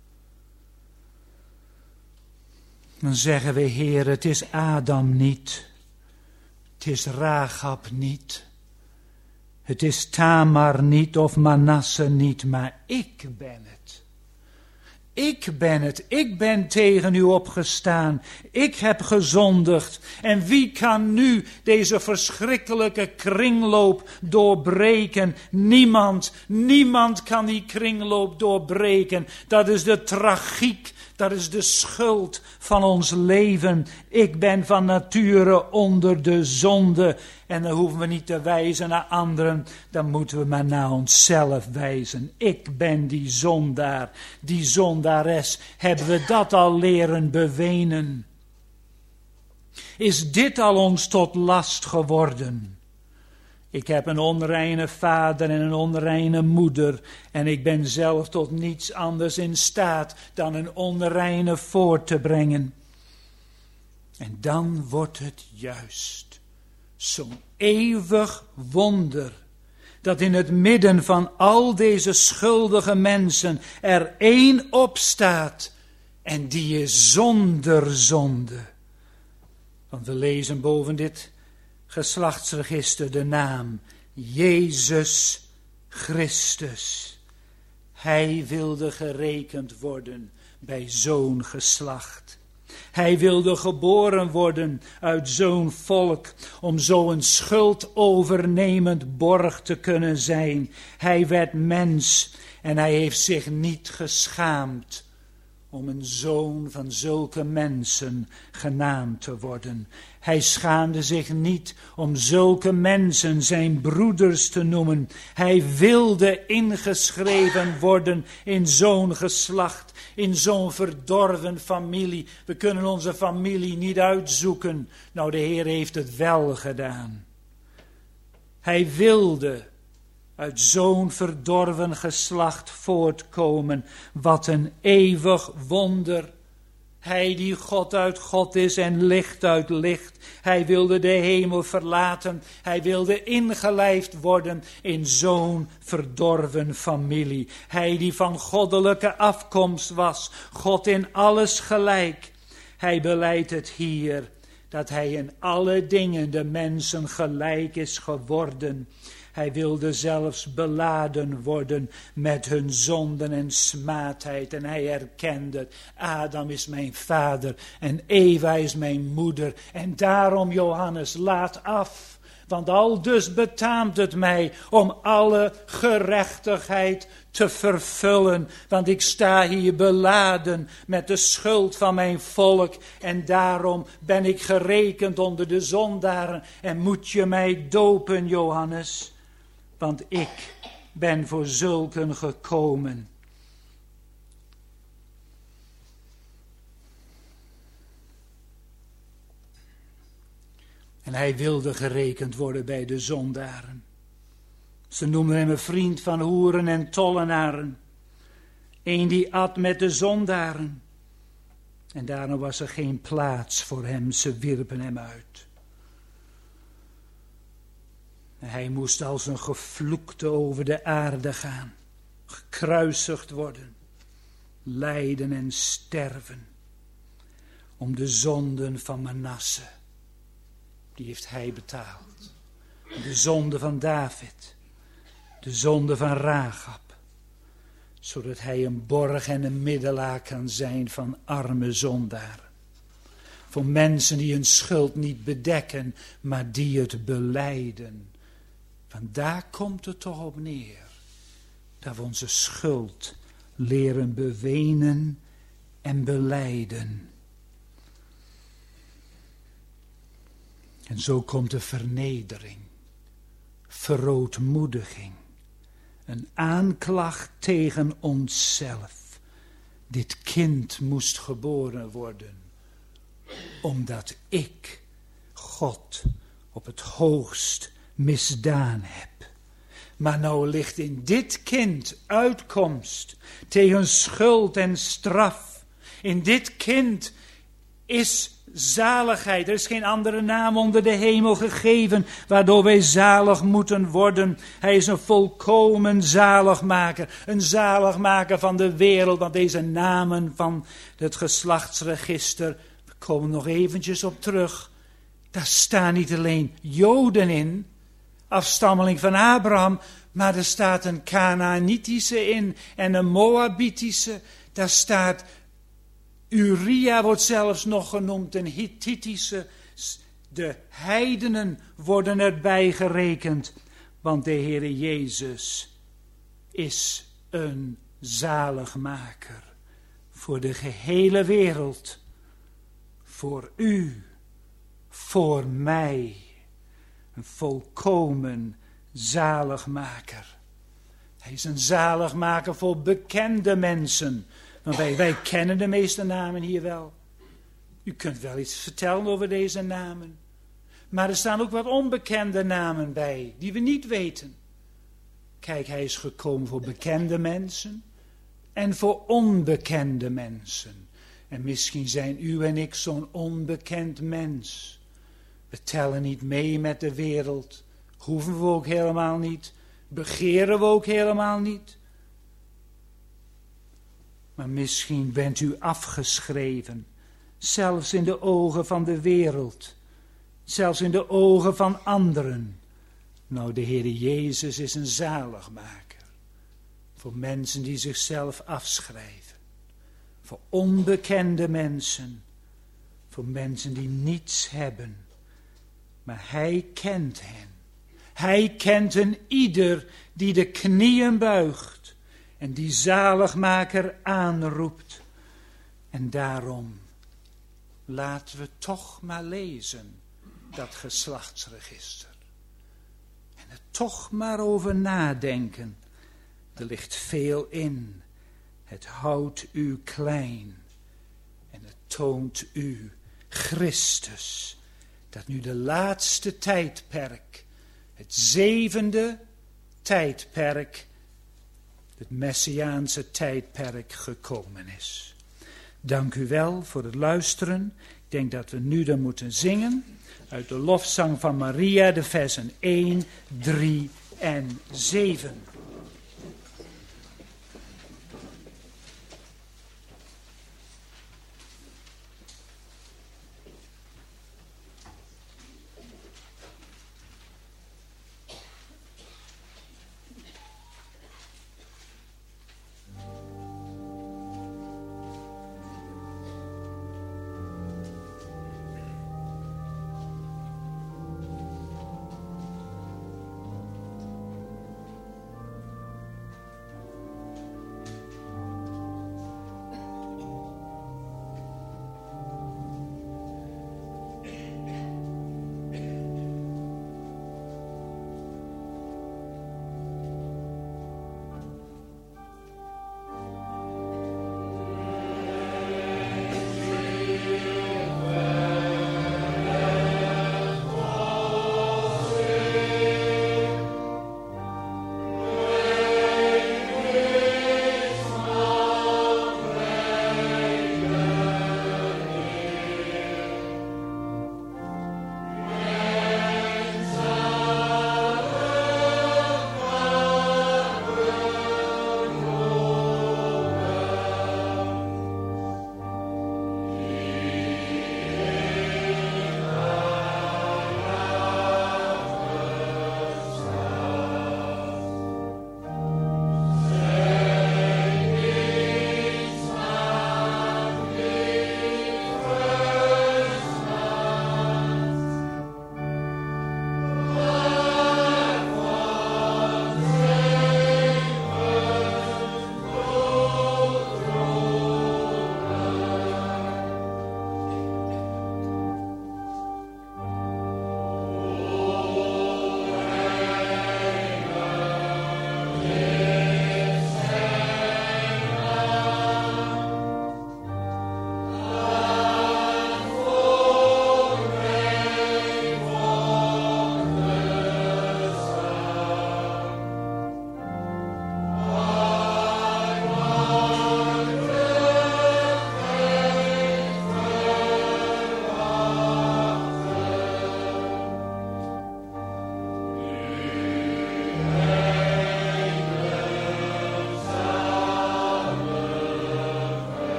Dan zeggen we, Heer, het is Adam niet, het is Rahab niet, het is Tamar niet of Manasse niet, maar ik ben het. Ik ben het, ik ben tegen u opgestaan, ik heb gezondigd. En wie kan nu deze verschrikkelijke kringloop doorbreken? Niemand, niemand kan die kringloop doorbreken. Dat is de tragiek. Dat is de schuld van ons leven. Ik ben van nature onder de zonde. En dan hoeven we niet te wijzen naar anderen. Dan moeten we maar naar onszelf wijzen. Ik ben die zondaar, die zondares. Hebben we dat al leren bewenen? Is dit al ons tot last geworden? Ik heb een onreine vader en een onreine moeder en ik ben zelf tot niets anders in staat dan een onreine voort te brengen. En dan wordt het juist zo'n eeuwig wonder dat in het midden van al deze schuldige mensen er één opstaat en die is zonder zonde. Want we lezen boven dit geslachtsregister de naam Jezus Christus. Hij wilde gerekend worden bij zo'n geslacht. Hij wilde geboren worden uit zo'n volk om zo'n schuldovernemend borg te kunnen zijn. Hij werd mens en hij heeft zich niet geschaamd om een zoon van zulke mensen genaamd te worden. Hij schaamde zich niet om zulke mensen zijn broeders te noemen. Hij wilde ingeschreven worden in zo'n geslacht, in zo'n verdorven familie. We kunnen onze familie niet uitzoeken. Nou, de Heer heeft het wel gedaan. Hij wilde uit zo'n verdorven geslacht voortkomen. Wat een eeuwig wonder. Hij die God uit God is en licht uit licht. Hij wilde de hemel verlaten. Hij wilde ingelijfd worden in zo'n verdorven familie. Hij die van goddelijke afkomst was. God in alles gelijk. Hij belijdt het hier dat hij in alle dingen de mensen gelijk is geworden. Hij wilde zelfs beladen worden met hun zonden en smaadheid. En hij erkende, Adam is mijn vader en Eva is mijn moeder. En daarom, Johannes, laat af. Want aldus betaamt het mij om alle gerechtigheid te vervullen. Want ik sta hier beladen met de schuld van mijn volk. En daarom ben ik gerekend onder de zondaren. En moet je mij dopen, Johannes? Want ik ben voor zulken gekomen. En hij wilde gerekend worden bij de zondaren. Ze noemden hem een vriend van hoeren en tollenaren. Een die at met de zondaren. En daarom was er geen plaats voor hem, ze wierpen hem uit. En hij moest als een gevloekte over de aarde gaan, gekruisigd worden. lijden en sterven. Om de zonden van Manasse. Die heeft hij betaald. De zonde van David. De zonde van Rahab. Zodat hij een borg en een middelaar kan zijn van arme zondaren. Voor mensen die hun schuld niet bedekken, maar die het belijden. Want daar komt het toch op neer. Dat we onze schuld leren bewenen en belijden. En zo komt de vernedering, verootmoediging, een aanklacht tegen onszelf. Dit kind moest geboren worden, omdat ik God op het hoogst misdaan heb. Maar nou ligt in dit kind uitkomst tegen schuld en straf. In dit kind is zaligheid. Er is geen andere naam onder de hemel gegeven waardoor wij zalig moeten worden. Hij is een volkomen zaligmaker. Een zaligmaker van de wereld. Want deze namen van het geslachtsregister, we komen nog eventjes op terug. Daar staan niet alleen Joden in, afstammeling van Abraham, maar er staat een Kanaanitische in en een Moabitische. Daar staat Uria, wordt zelfs nog genoemd, een Hittitische. De heidenen worden erbij gerekend, want de Heere Jezus is een zaligmaker voor de gehele wereld, voor u, voor mij. Een volkomen zaligmaker. Hij is een zaligmaker voor bekende mensen. Want wij, wij kennen de meeste namen hier wel. U kunt wel iets vertellen over deze namen. Maar er staan ook wat onbekende namen bij, die we niet weten. Kijk, hij is gekomen voor bekende mensen en voor onbekende mensen. En misschien zijn u en ik zo'n onbekend mens. We tellen niet mee met de wereld. Hoeven we ook helemaal niet. Begeren we ook helemaal niet. Maar misschien bent u afgeschreven. Zelfs in de ogen van de wereld. Zelfs in de ogen van anderen. Nou, de Heere Jezus is een zaligmaker. Voor mensen die zichzelf afschrijven. Voor onbekende mensen. Voor mensen die niets hebben. Maar hij kent hen. Hij kent een ieder die de knieën buigt en die zaligmaker aanroept. En daarom laten we toch maar lezen dat geslachtsregister. En er toch maar over nadenken. Er ligt veel in. Het houdt u klein en het toont u Christus. Dat nu de laatste tijdperk, het zevende tijdperk, het Messiaanse tijdperk gekomen is. Dank u wel voor het luisteren. Ik denk dat we nu dan moeten zingen uit de lofzang van Maria, de versen één, drie en zeven.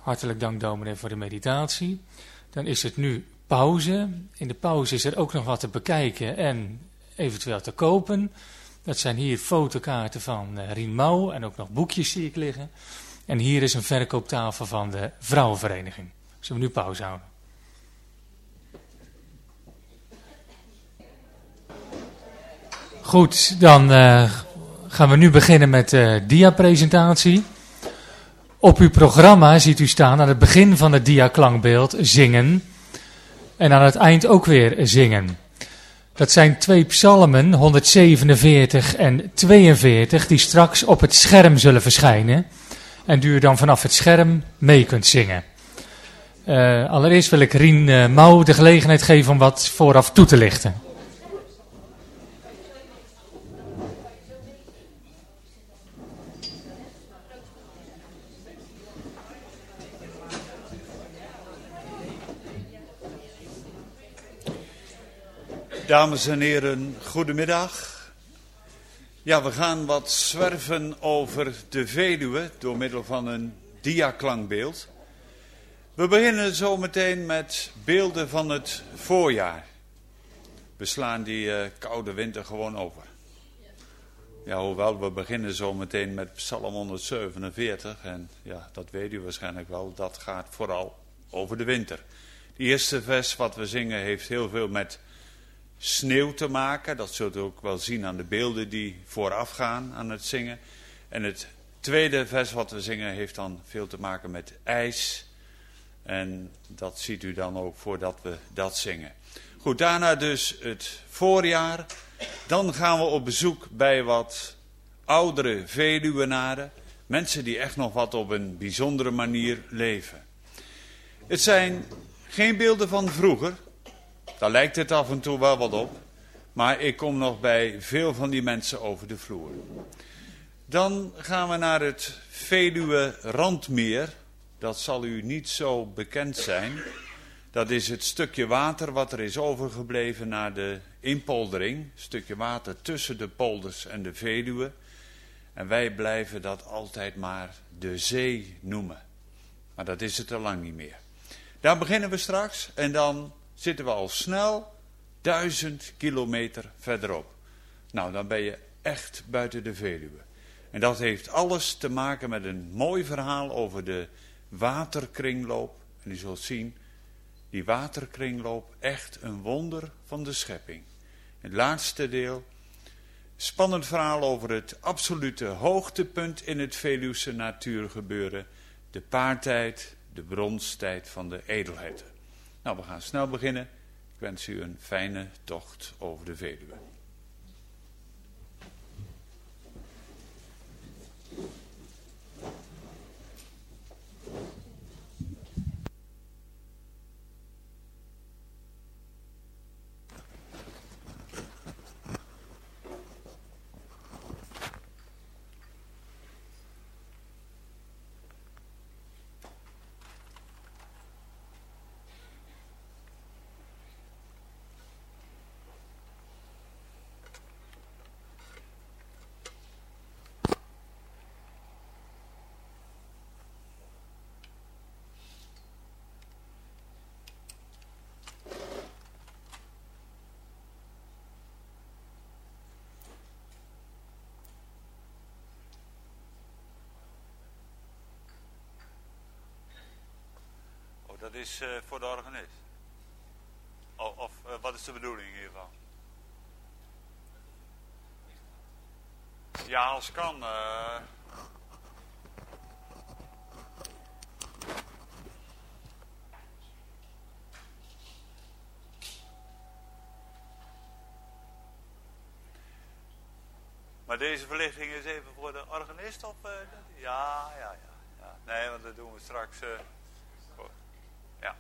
Hartelijk dank, dominee, voor de meditatie. Dan is het nu pauze. In de pauze is er ook nog wat te bekijken en eventueel te kopen. Dat zijn hier fotokaarten van uh, Rien Mouw en ook nog boekjes zie ik liggen. En hier is een verkooptafel van de vrouwenvereniging. Zullen we nu pauze houden? Goed, dan uh, gaan we nu beginnen met de uh, dia-presentatie. Op uw programma ziet u staan aan het begin van het dia-klankbeeld zingen. En aan het eind ook weer zingen. Dat zijn twee psalmen, honderdzevenenveertig en tweeënveertig, die straks op het scherm zullen verschijnen. En die u dan vanaf het scherm mee kunt zingen. Uh, allereerst wil ik Rien uh, Mouw de gelegenheid geven om wat vooraf toe te lichten. Dames en heren, goedemiddag. Ja, we gaan wat zwerven over de Veluwe door middel van een dia-klankbeeld. We beginnen zo meteen met beelden van het voorjaar. We slaan die uh, koude winter gewoon over. Ja, hoewel we beginnen zo meteen met Psalm honderdzevenenveertig. En ja, dat weet u waarschijnlijk wel, dat gaat vooral over de winter. Het eerste vers wat we zingen heeft heel veel met sneeuw te maken. Dat zult u ook wel zien aan de beelden die voorafgaan aan het zingen. En het tweede vers wat we zingen heeft dan veel te maken met ijs. En dat ziet u dan ook voordat we dat zingen. Goed, daarna dus het voorjaar. Dan gaan we op bezoek bij wat oudere Veluwenaren. Mensen die echt nog wat op een bijzondere manier leven. Het zijn geen beelden van vroeger. Daar lijkt het af en toe wel wat op. Maar ik kom nog bij veel van die mensen over de vloer. Dan gaan we naar het Veluwe Randmeer. Dat zal u niet zo bekend zijn. Dat is het stukje water wat er is overgebleven na de inpoldering. Een stukje water tussen de polders en de Veluwe. En wij blijven dat altijd maar de zee noemen. Maar dat is het al lang niet meer. Daar beginnen we straks en dan zitten we al snel duizend kilometer verderop. Nou, dan ben je echt buiten de Veluwe. En dat heeft alles te maken met een mooi verhaal over de waterkringloop. En u zult zien, die waterkringloop, echt een wonder van de schepping. Het laatste deel, spannend verhaal over het absolute hoogtepunt in het Veluwse natuurgebeuren. De paartijd, de bronstijd van de edelherten. Nou, we gaan snel beginnen. Ik wens u een fijne tocht over de Veluwe. Dat is uh, voor de organist. O, of uh, wat is de bedoeling hiervan? Ja, als kan. Uh... Maar deze verlichting is even voor de organist? Of, uh, ja, ja, ja, ja. Nee, want dat doen we straks. Uh... Ja.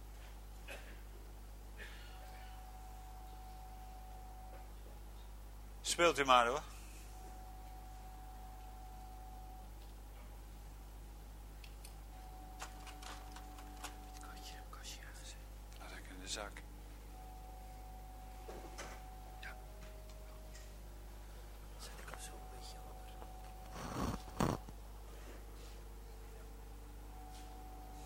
Speelt u maar hoor. Kastje, kastje. Laat ik in de zak. Ja. Zet ik hem zo een beetje onder.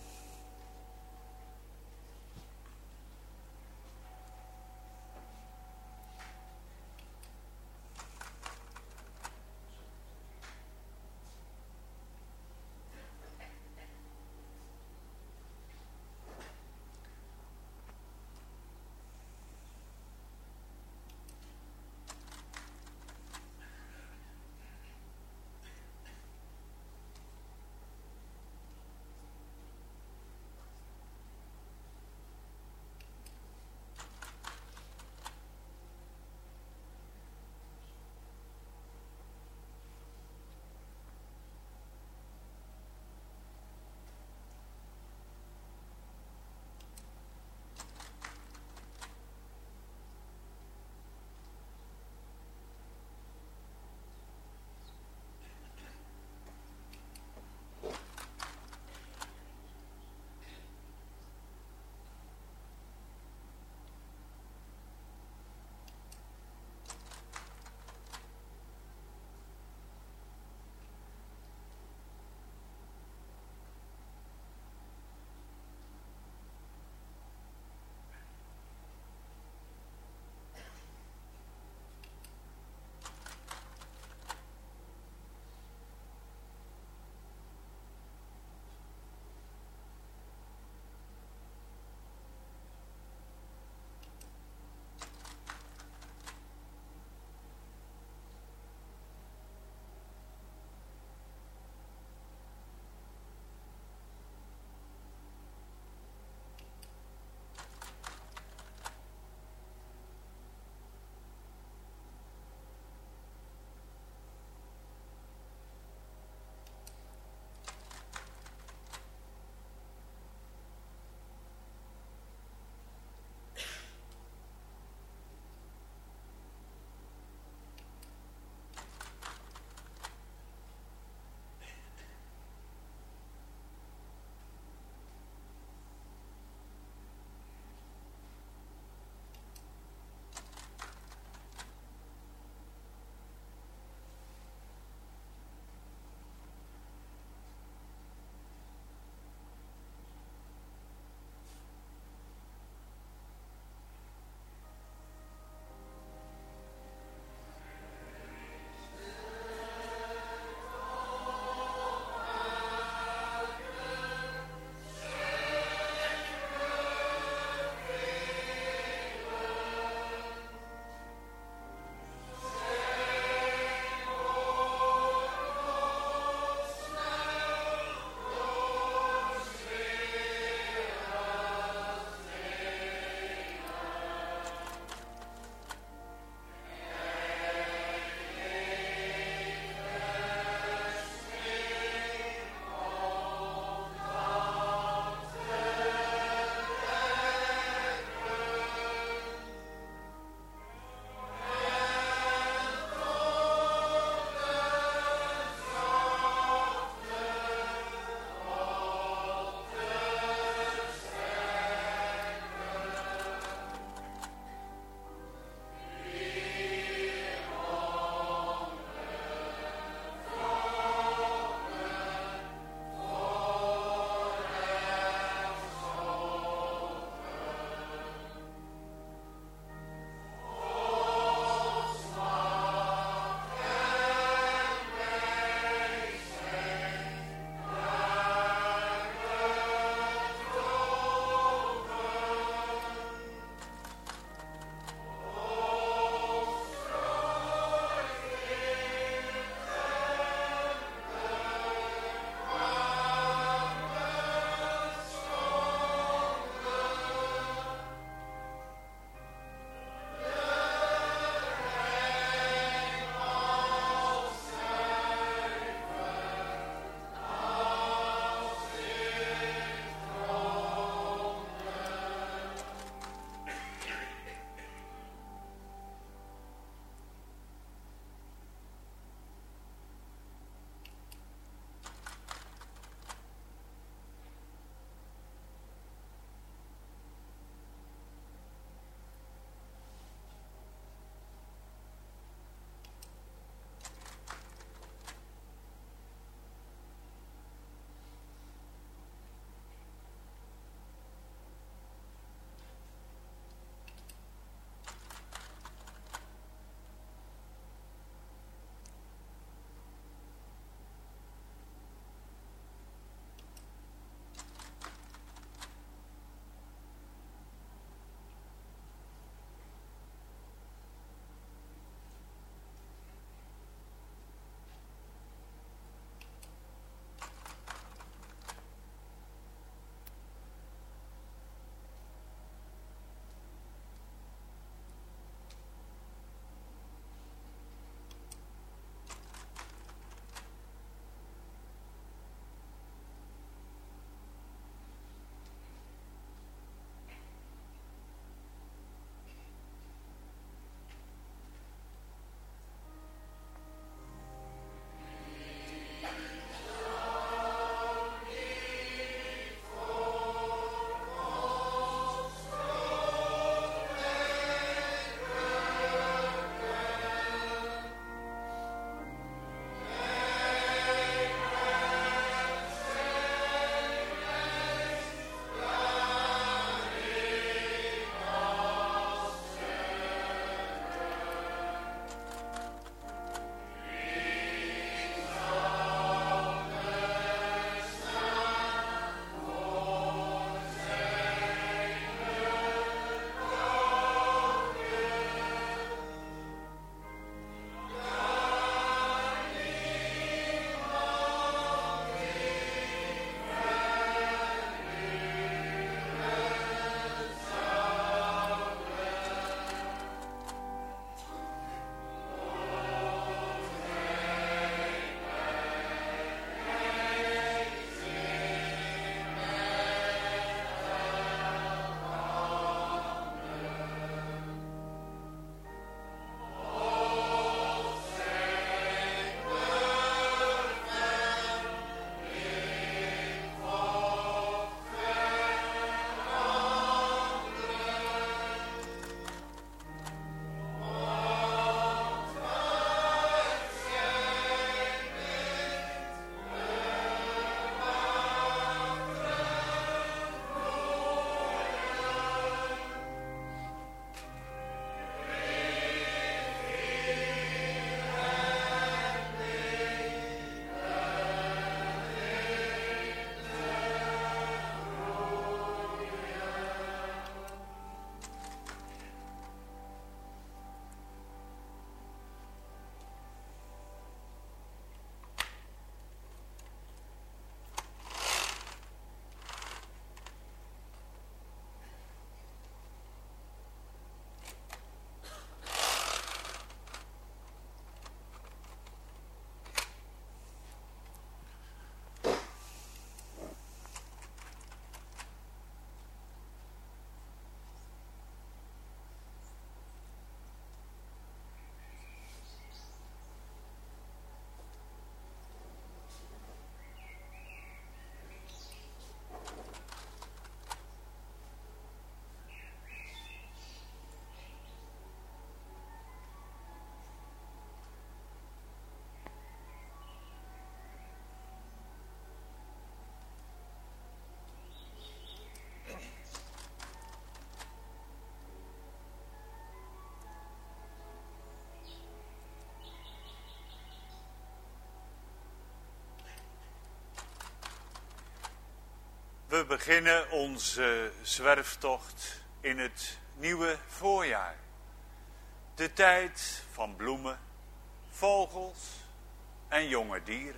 We beginnen onze zwerftocht in het nieuwe voorjaar. De tijd van bloemen, vogels en jonge dieren.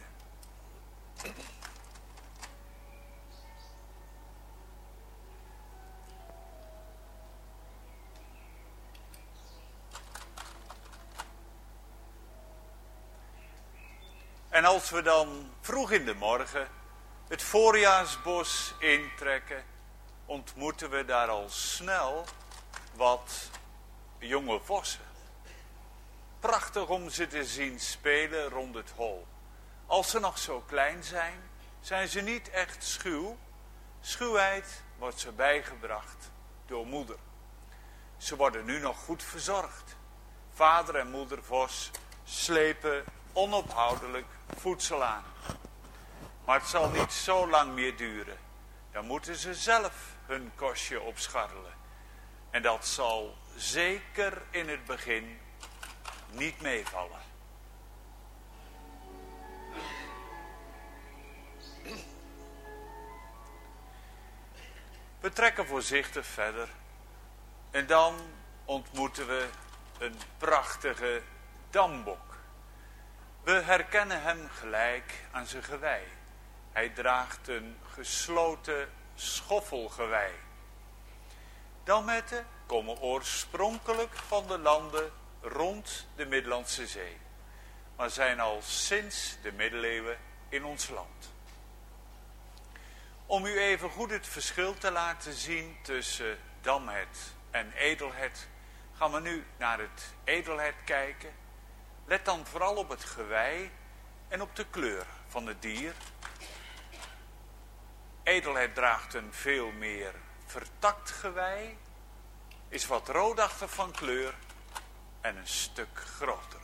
En als we dan vroeg in de morgen het voorjaarsbos intrekken, ontmoeten we daar al snel wat jonge vossen. Prachtig om ze te zien spelen rond het hol. Als ze nog zo klein zijn, zijn ze niet echt schuw. Schuwheid wordt ze bijgebracht door moeder. Ze worden nu nog goed verzorgd. Vader en moeder vos slepen onophoudelijk voedsel aan. Maar het zal niet zo lang meer duren. Dan moeten ze zelf hun kostje opscharrelen. En dat zal zeker in het begin niet meevallen. We trekken voorzichtig verder. En dan ontmoeten we een prachtige dambok. We herkennen hem gelijk aan zijn gewei. Hij draagt een gesloten schoffelgewei. Damherten komen oorspronkelijk van de landen rond de Middellandse Zee, maar zijn al sinds de middeleeuwen in ons land. Om u even goed het verschil te laten zien tussen damhert en edelhert, gaan we nu naar het edelhert kijken. Let dan vooral op het gewei en op de kleur van het dier. Edelhert draagt een veel meer vertakt gewei, is wat roodachtig van kleur en een stuk groter.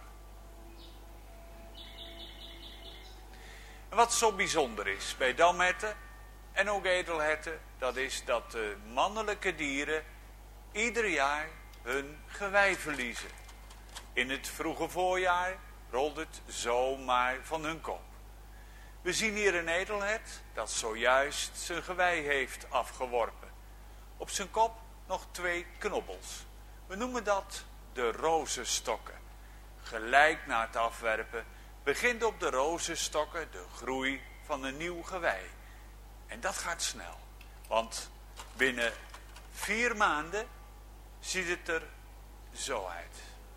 En wat zo bijzonder is bij damherten en ook edelherten, dat is dat de mannelijke dieren ieder jaar hun gewei verliezen. In het vroege voorjaar rolt het zomaar van hun kop. We zien hier een edelhert dat zojuist zijn gewei heeft afgeworpen. Op zijn kop nog twee knobbels. We noemen dat de rozenstokken. Gelijk na het afwerpen begint op de rozenstokken de groei van een nieuw gewei. En dat gaat snel. Want binnen vier maanden ziet het er zo uit.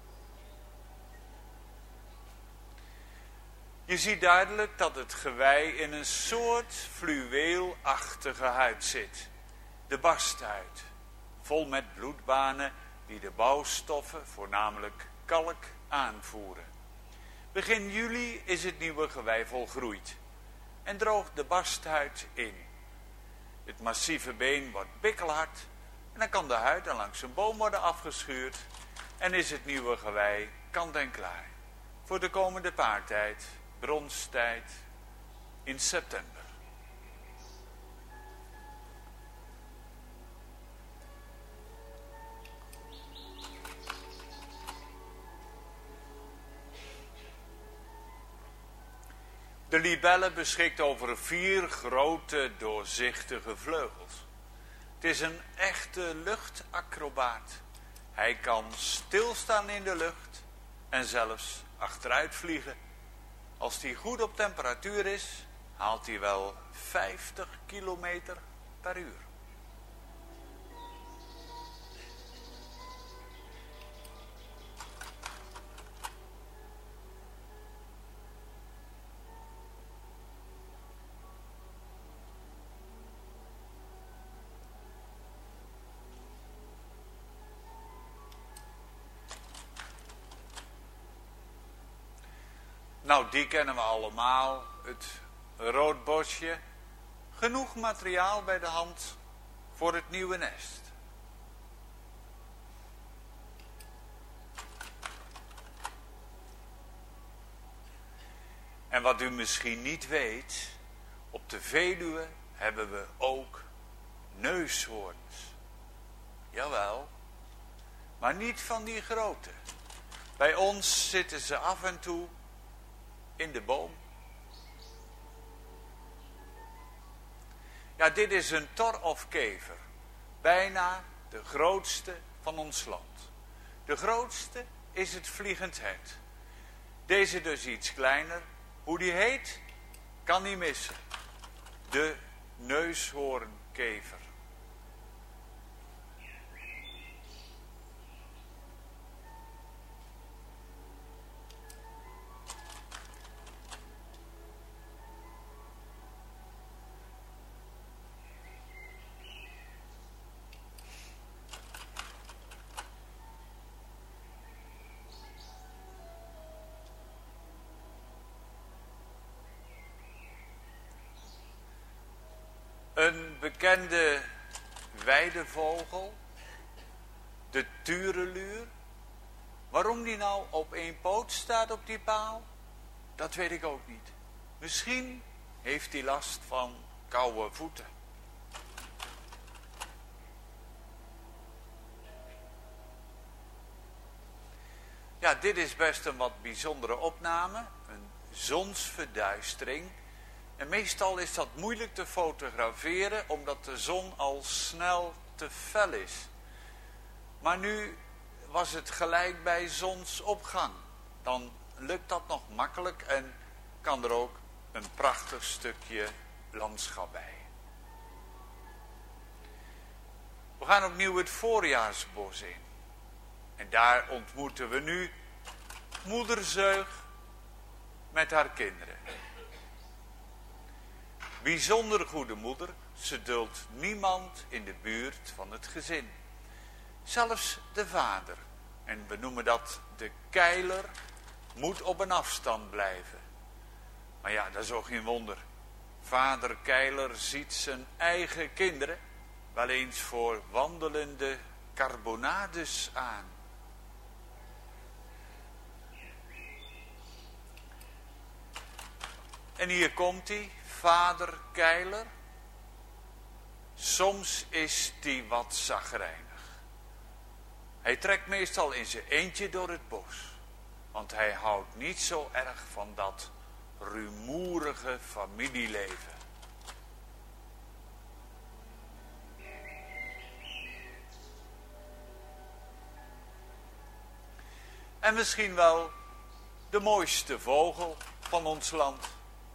Je ziet duidelijk dat het gewei in een soort fluweelachtige huid zit. De barsthuid, vol met bloedbanen die de bouwstoffen, voornamelijk kalk, aanvoeren. Begin juli is het nieuwe gewei volgroeid en droogt de barsthuid in. Het massieve been wordt bikkelhard en dan kan de huid dan langs een boom worden afgeschuurd en is het nieuwe gewei kant en klaar voor de komende paartijd. Bronstijd in september. De libelle beschikt over vier grote doorzichtige vleugels. Het is een echte luchtacrobaat. Hij kan stilstaan in de lucht en zelfs achteruit vliegen. Als hij goed op temperatuur is, haalt hij wel vijftig kilometer per uur. Nou, die kennen we allemaal, het roodbosje. Genoeg materiaal bij de hand voor het nieuwe nest. En wat u misschien niet weet, op de Veluwe hebben we ook neushoorns. Jawel, maar niet van die grote. Bij ons zitten ze af en toe in de boom. Ja, dit is een tor of kever. Bijna de grootste van ons land. De grootste is het vliegend hert. Deze dus iets kleiner. Hoe die heet, kan niet missen. De neushoornkever. Een bekende weidevogel, de tureluur. Waarom die nou op één poot staat op die paal, dat weet ik ook niet. Misschien heeft hij last van koude voeten. Ja, dit is best een wat bijzondere opname. Een zonsverduistering. En meestal is dat moeilijk te fotograferen, omdat de zon al snel te fel is. Maar nu was het gelijk bij zonsopgang. Dan lukt dat nog makkelijk en kan er ook een prachtig stukje landschap bij. We gaan opnieuw het voorjaarsbos in. En daar ontmoeten we nu moeder Zeug met haar kinderen. Bijzonder goede moeder, ze duldt niemand in de buurt van het gezin. Zelfs de vader, en we noemen dat de keiler, moet op een afstand blijven. Maar ja, dat is ook geen wonder. Vader Keiler ziet zijn eigen kinderen wel eens voor wandelende carbonades aan. En hier komt hij, vader Keiler. Soms is hij wat chagrijnig. Hij trekt meestal in zijn eentje door het bos. Want hij houdt niet zo erg van dat rumoerige familieleven. En misschien wel de mooiste vogel van ons land.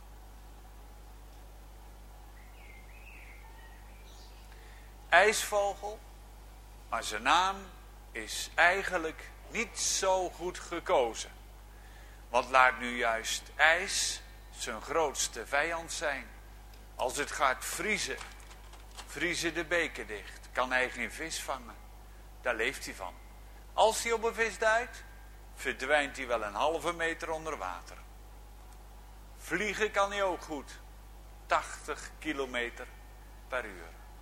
IJsvogel, maar zijn naam is eigenlijk niet zo goed gekozen. Want laat nu juist ijs zijn grootste vijand zijn. Als het gaat vriezen, vriezen de beken dicht. Kan hij geen vis vangen. Daar leeft hij van. Als hij op een vis duikt, verdwijnt hij wel een halve meter onder water. Vliegen kan hij ook goed. tachtig kilometer per uur.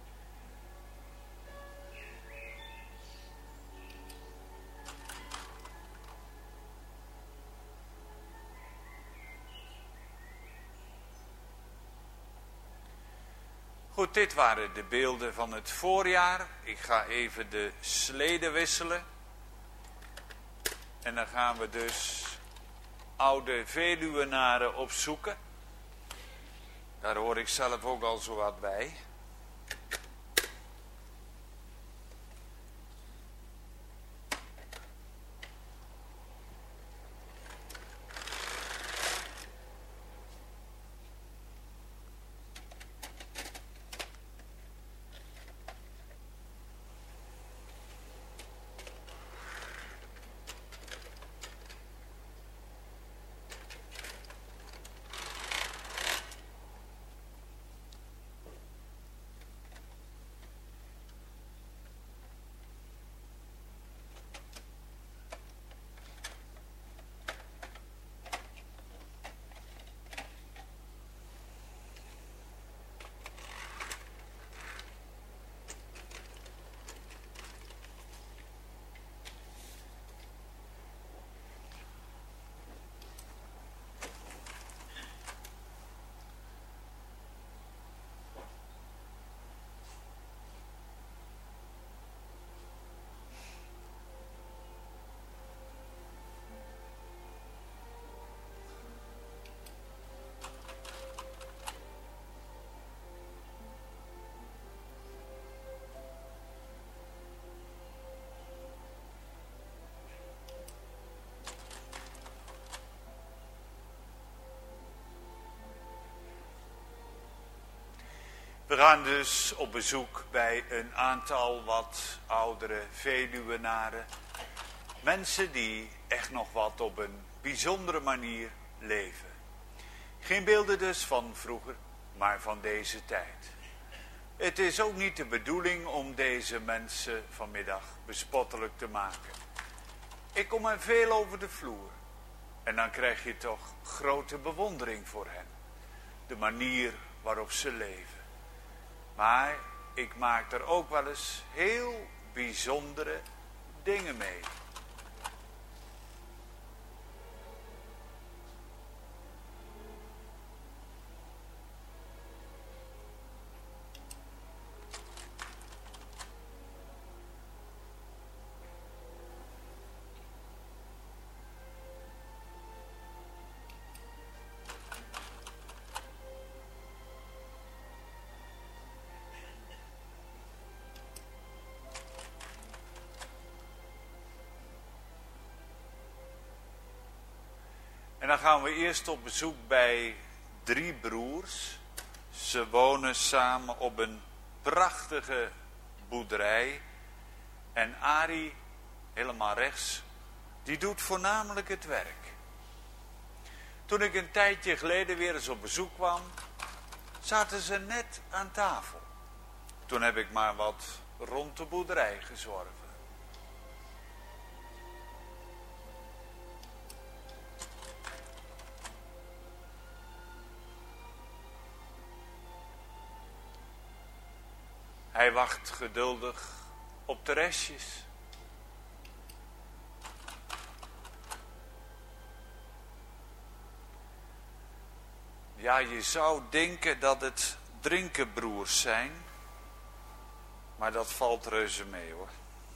Goed, dit waren de beelden van het voorjaar. Ik ga even de sleden wisselen. En dan gaan we dus oude Veluwenaren opzoeken. Daar hoor ik zelf ook al zo wat bij. We gaan dus op bezoek bij een aantal wat oudere Veluwenaren. Mensen die echt nog wat op een bijzondere manier leven. Geen beelden dus van vroeger, maar van deze tijd. Het is ook niet de bedoeling om deze mensen vanmiddag bespottelijk te maken. Ik kom er veel over de vloer. En dan krijg je toch grote bewondering voor hen. De manier waarop ze leven. Maar ik maak er ook wel eens heel bijzondere dingen mee. En dan gaan we eerst op bezoek bij drie broers. Ze wonen samen op een prachtige boerderij. En Arie, helemaal rechts, die doet voornamelijk het werk. Toen ik een tijdje geleden weer eens op bezoek kwam, zaten ze net aan tafel. Toen heb ik maar wat rond de boerderij gezworven. Hij wacht geduldig op de restjes. Ja, je zou denken dat het drinkenbroers zijn. Maar dat valt reuze mee hoor.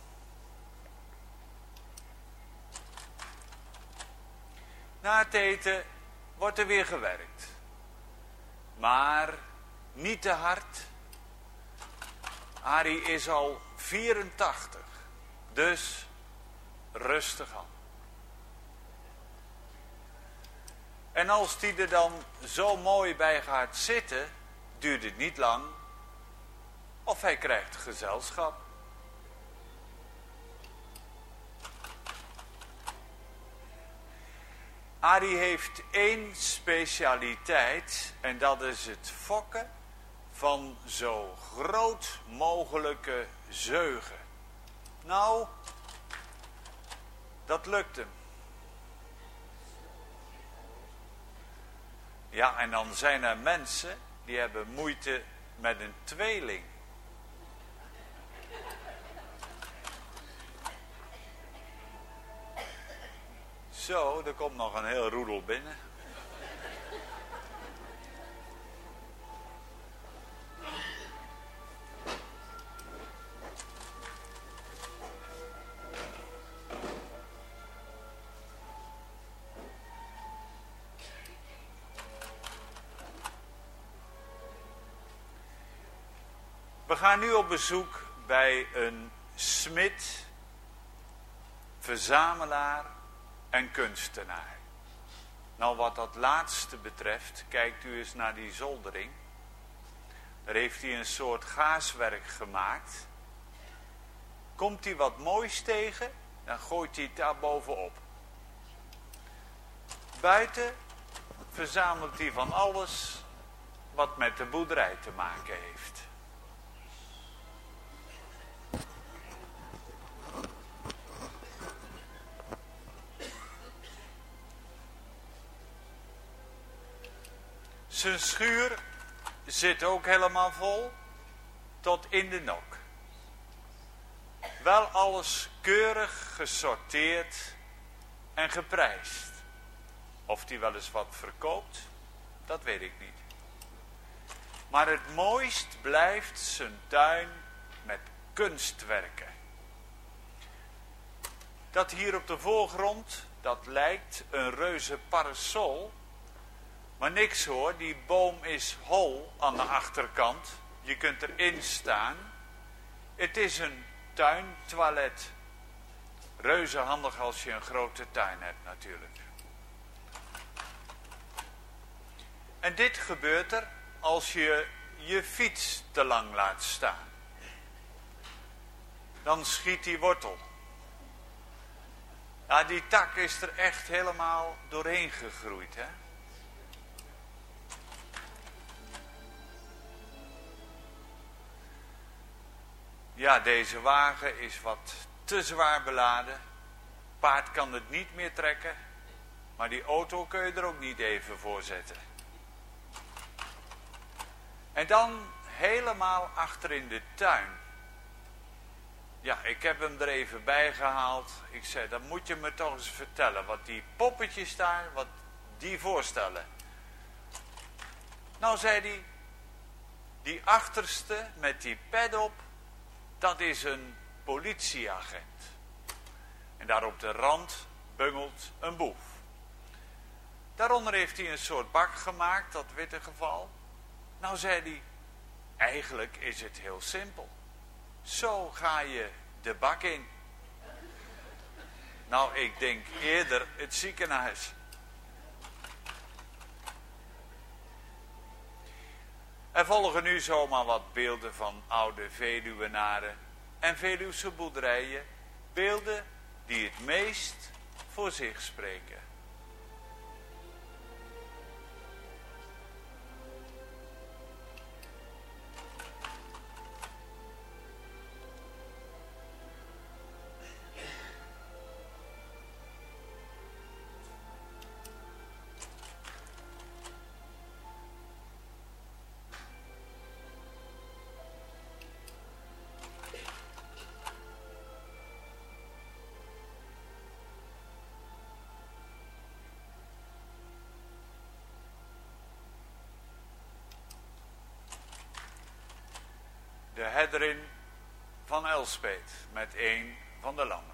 Na het eten wordt er weer gewerkt. Maar niet te hard. Arie is al vierentachtig, dus rustig aan. En als die er dan zo mooi bij gaat zitten, duurt het niet lang of hij krijgt gezelschap. Arie heeft één specialiteit en dat is het fokken van zo groot mogelijke zeugen. Nou, dat lukt hem. Ja, en dan zijn er mensen die hebben moeite met een tweeling. Zo, er komt nog een heel roedel binnen. We gaan nu op bezoek bij een smid, verzamelaar en kunstenaar. Nou, wat dat laatste betreft, kijkt u eens naar die zoldering. Daar heeft hij een soort gaaswerk gemaakt. Komt hij wat moois tegen, dan gooit hij het daar bovenop. Buiten verzamelt hij van alles wat met de boerderij te maken heeft. Zijn schuur zit ook helemaal vol, tot in de nok. Wel alles keurig gesorteerd en geprijsd. Of hij wel eens wat verkoopt, dat weet ik niet. Maar het mooist blijft zijn tuin met kunstwerken. Dat hier op de voorgrond, dat lijkt een reuze parasol. Maar niks hoor, die boom is hol aan de achterkant. Je kunt erin staan. Het is een tuintoilet. Reuze handig als je een grote tuin hebt natuurlijk. En dit gebeurt er als je je fiets te lang laat staan, dan schiet die wortel. Ja, die tak is er echt helemaal doorheen gegroeid, hè? Ja, deze wagen is wat te zwaar beladen. Paard kan het niet meer trekken, maar die auto kun je er ook niet even voor zetten. En dan helemaal achter in de tuin. Ja, ik heb hem er even bij gehaald. Ik zei, dan moet je me toch eens vertellen wat die poppetjes daar, wat die voorstellen. Nou, zei hij, die achterste met die pet op, dat is een politieagent. En daar op de rand bungelt een boef. Daaronder heeft hij een soort bak gemaakt, dat witte geval. Nou, zei hij, eigenlijk is het heel simpel. Zo ga je de bak in. Nou, ik denk eerder het ziekenhuis. Er volgen nu zomaar wat beelden van oude Veluwenaren en Veluwse boerderijen. Beelden die het meest voor zich spreken. De herderin van Elspeet met een van de lammeren.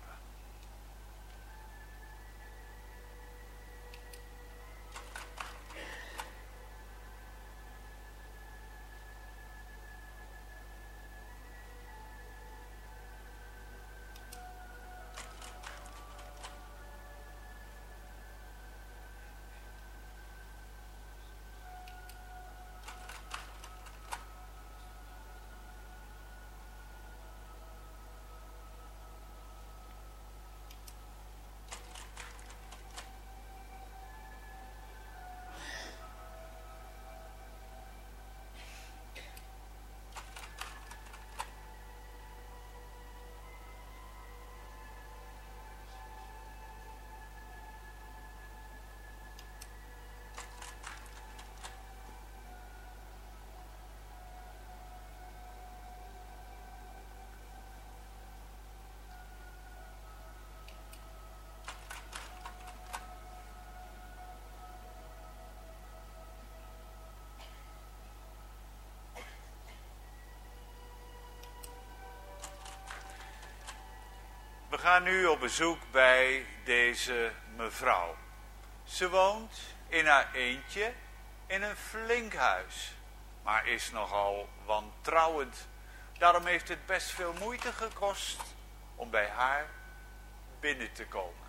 We gaan nu op bezoek bij deze mevrouw. Ze woont in haar eentje in een flink huis, maar is nogal wantrouwend. Daarom heeft het best veel moeite gekost om bij haar binnen te komen.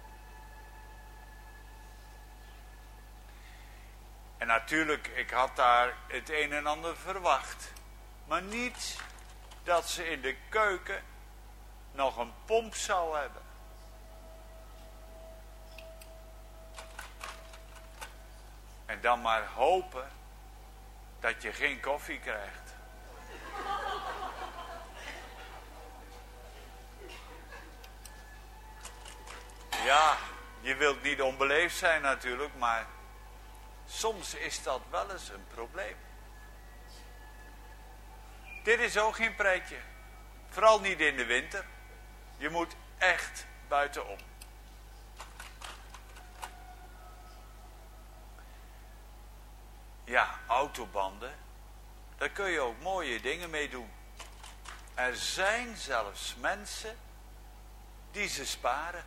En natuurlijk, ik had daar het een en ander verwacht, maar niet dat ze in de keuken nog een pomp zou hebben. En dan maar hopen dat je geen koffie krijgt. Ja, je wilt niet onbeleefd zijn natuurlijk, maar soms is dat wel eens een probleem. Dit is ook geen pretje. Vooral niet in de winter. Je moet echt buitenom. Ja, autobanden. Daar kun je ook mooie dingen mee doen. Er zijn zelfs mensen die ze sparen.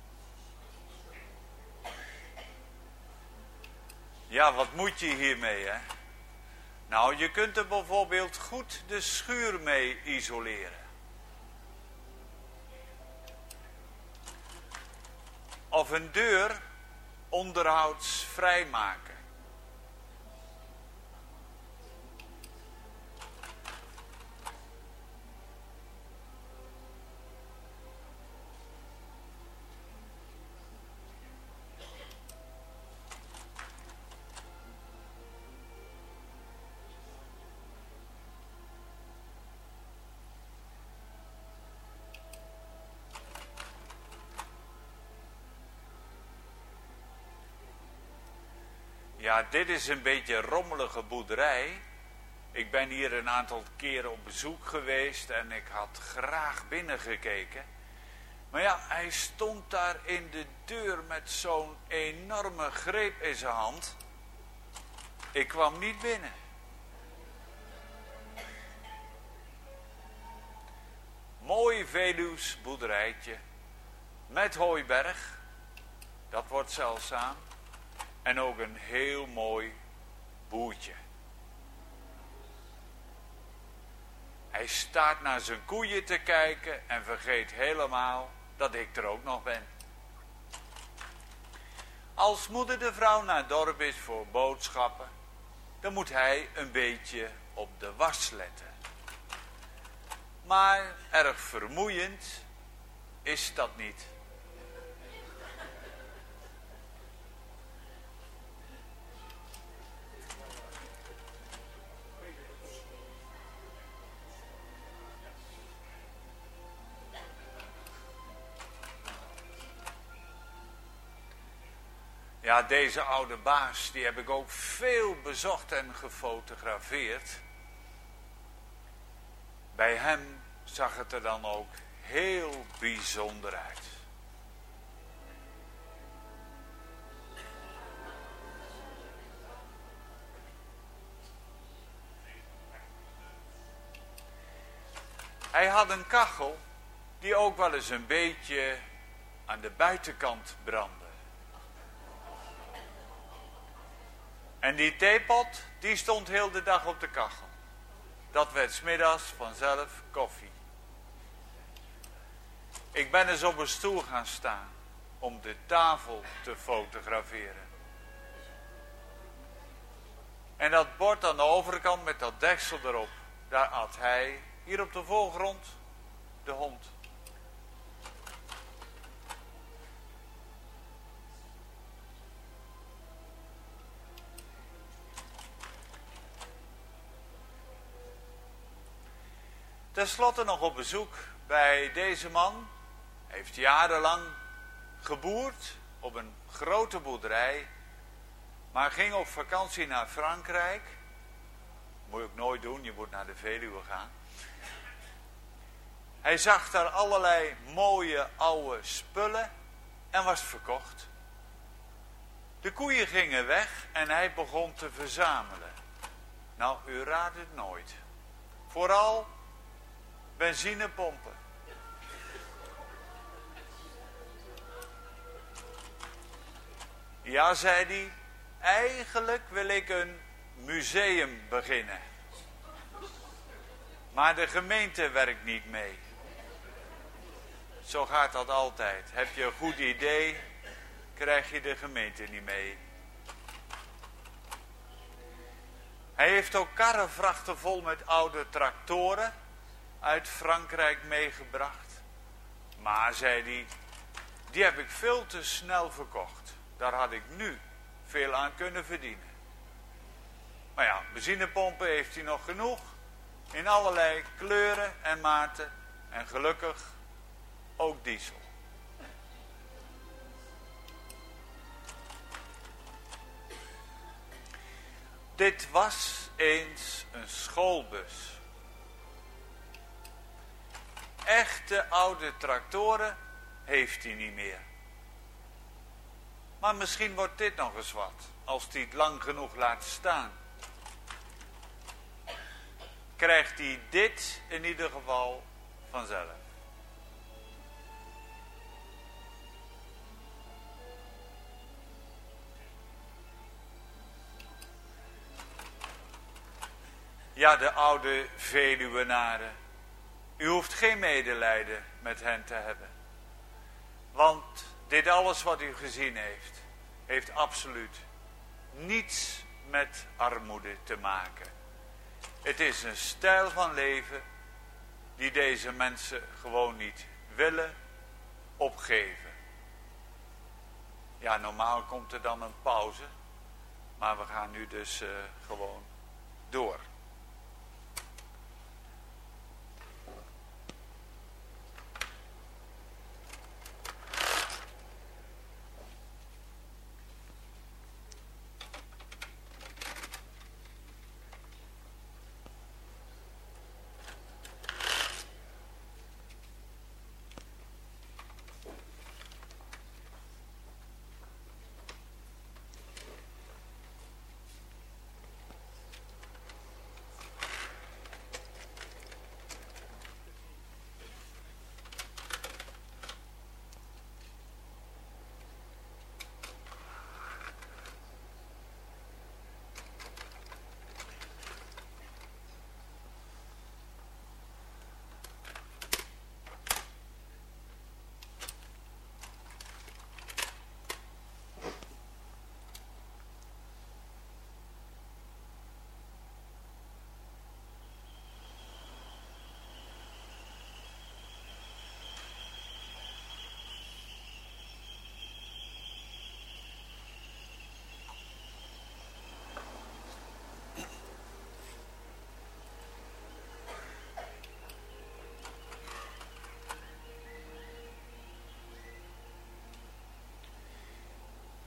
Ja, wat moet je hiermee, hè? Nou, je kunt er bijvoorbeeld goed de schuur mee isoleren. Of een deur onderhoudsvrij maken. Ja, dit is een beetje een rommelige boerderij. Ik ben hier een aantal keren op bezoek geweest en ik had graag binnengekeken. Maar ja, hij stond daar in de deur met zo'n enorme greep in zijn hand. Ik kwam niet binnen. Mooi Veluws boerderijtje met hooiberg. Dat wordt zeldzaam. En ook een heel mooi boertje. Hij staat naar zijn koeien te kijken en vergeet helemaal dat ik er ook nog ben. Als moeder de vrouw naar het dorp is voor boodschappen, dan moet hij een beetje op de was letten. Maar erg vermoeiend is dat niet. Ja, deze oude baas, die heb ik ook veel bezocht en gefotografeerd. Bij hem zag het er dan ook heel bijzonder uit. Hij had een kachel die ook wel eens een beetje aan de buitenkant brandde. En die theepot, die stond heel de dag op de kachel. Dat werd 's middags vanzelf koffie. Ik ben eens op een stoel gaan staan om de tafel te fotograferen. En dat bord aan de overkant met dat deksel erop, daar at hij, hier op de voorgrond, de hond. Ten slotte nog op bezoek bij deze man. Hij heeft jarenlang geboerd op een grote boerderij. Maar ging op vakantie naar Frankrijk. Moet je ook nooit doen, je moet naar de Veluwe gaan. Hij zag daar allerlei mooie oude spullen en was verkocht. De koeien gingen weg en hij begon te verzamelen. Nou, u raadt het nooit. Vooral benzinepompen. Ja, zei hij, eigenlijk wil ik een museum beginnen. Maar de gemeente werkt niet mee. Zo gaat dat altijd. Heb je een goed idee, krijg je de gemeente niet mee. Hij heeft ook karrevrachten vol met oude tractoren uit Frankrijk meegebracht. Maar, zei hij, die heb ik veel te snel verkocht. Daar had ik nu veel aan kunnen verdienen. Maar ja, benzinepompen heeft hij nog genoeg. In allerlei kleuren en maten. En gelukkig ook diesel. Dit was eens een schoolbus. Echte oude tractoren heeft hij niet meer. Maar misschien wordt dit nog eens wat, als hij het lang genoeg laat staan. Krijgt hij dit in ieder geval vanzelf. Ja, de oude Veluwenaren. U hoeft geen medelijden met hen te hebben. Want dit alles wat u gezien heeft, heeft absoluut niets met armoede te maken. Het is een stijl van leven die deze mensen gewoon niet willen opgeven. Ja, normaal komt er dan een pauze, maar we gaan nu dus uh, gewoon door.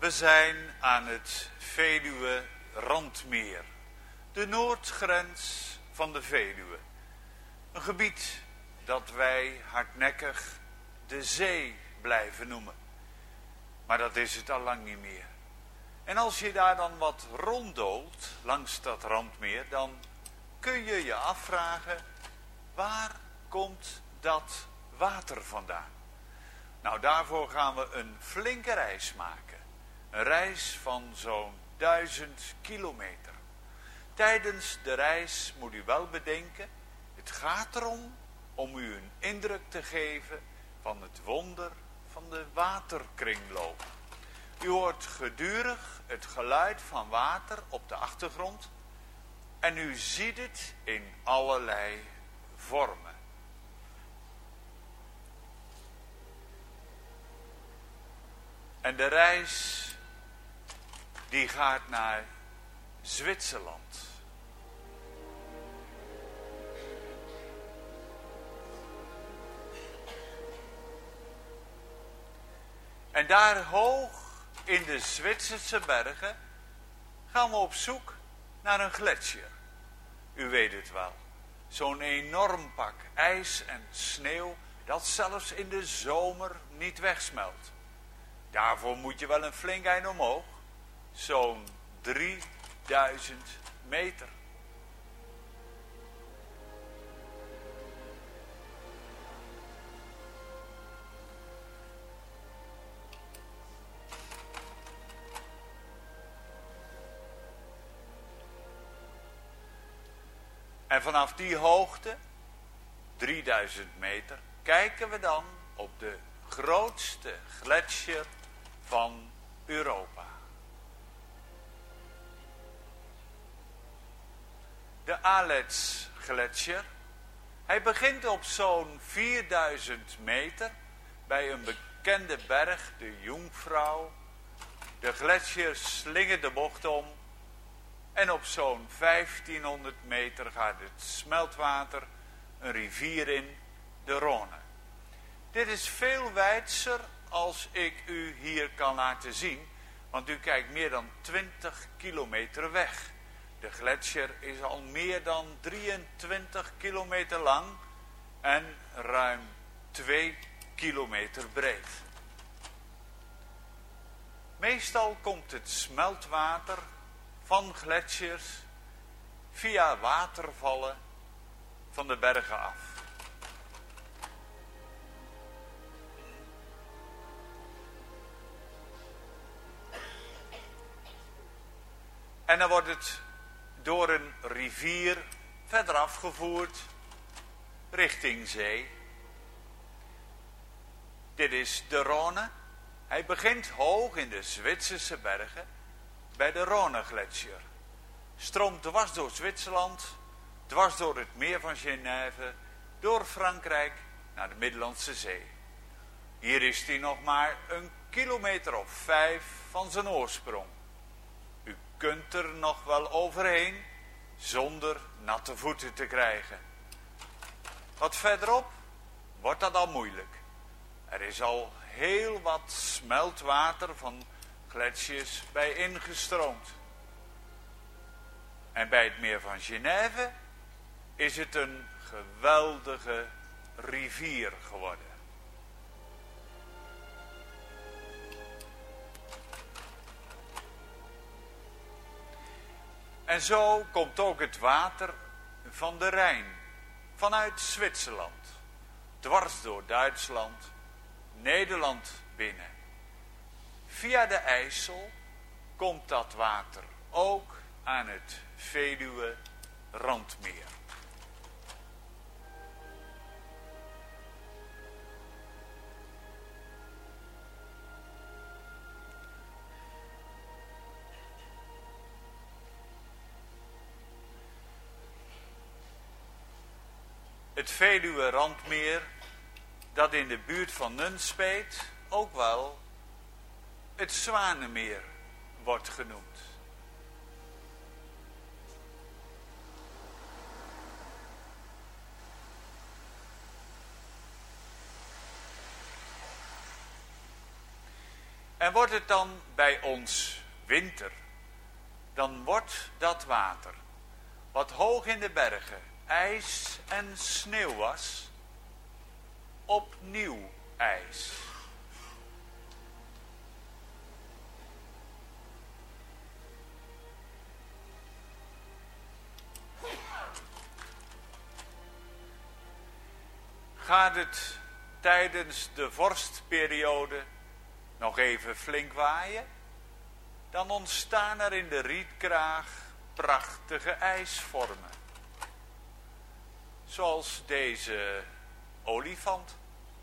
We zijn aan het Veluwe-Randmeer, de noordgrens van de Veluwe. Een gebied dat wij hardnekkig de zee blijven noemen. Maar dat is het al lang niet meer. En als je daar dan wat ronddoolt langs dat Randmeer, dan kun je je afvragen, waar komt dat water vandaan? Nou, daarvoor gaan we een flinke reis maken. Een reis van zo'n duizend kilometer. Tijdens de reis moet u wel bedenken, het gaat erom om u een indruk te geven van het wonder van de waterkringloop. U hoort gedurig het geluid van water op de achtergrond en u ziet het in allerlei vormen. En de reis die gaat naar Zwitserland. En daar hoog in de Zwitserse bergen gaan we op zoek naar een gletsjer. U weet het wel. Zo'n enorm pak ijs en sneeuw dat zelfs in de zomer niet wegsmelt. Daarvoor moet je wel een flink eind omhoog. Zo'n drieduizend meter. En vanaf die hoogte, drieduizend meter, kijken we dan op de grootste gletsjer van Europa. De Aletsgletsjer. Hij begint op zo'n vierduizend meter bij een bekende berg, de Jungfrau. De gletsjer slingert de bocht om en op zo'n vijftienhonderd meter gaat het smeltwater een rivier in, de Rhône. Dit is veel wijdser als ik u hier kan laten zien, want u kijkt meer dan twintig kilometer weg. De gletsjer is al meer dan drieëntwintig kilometer lang en ruim twee kilometer breed. Meestal komt het smeltwater van gletsjers via watervallen van de bergen af. En dan wordt het door een rivier verder afgevoerd richting zee. Dit is de Rhône. Hij begint hoog in de Zwitserse bergen bij de Rhône-gletsjer. Stroomt dwars door Zwitserland, dwars door het meer van Genève, door Frankrijk naar de Middellandse Zee. Hier is hij nog maar een kilometer of vijf van zijn oorsprong. U kunt er nog wel overheen zonder natte voeten te krijgen. Wat verderop wordt dat al moeilijk. Er is al heel wat smeltwater van gletsjers bij ingestroomd. En bij het meer van Genève is het een geweldige rivier geworden. En zo komt ook het water van de Rijn vanuit Zwitserland, dwars door Duitsland, Nederland binnen. Via de IJssel komt dat water ook aan het Veluwe-Randmeer. Het Veluwe-Randmeer, dat in de buurt van Nunspeet ook wel het Zwanemeer wordt genoemd. En wordt het dan bij ons winter, dan wordt dat water, wat hoog in de bergen ijs en sneeuw was, opnieuw ijs. Gaat het tijdens de vorstperiode nog even flink waaien, dan ontstaan er in de rietkraag prachtige ijsvormen. Zoals deze olifant.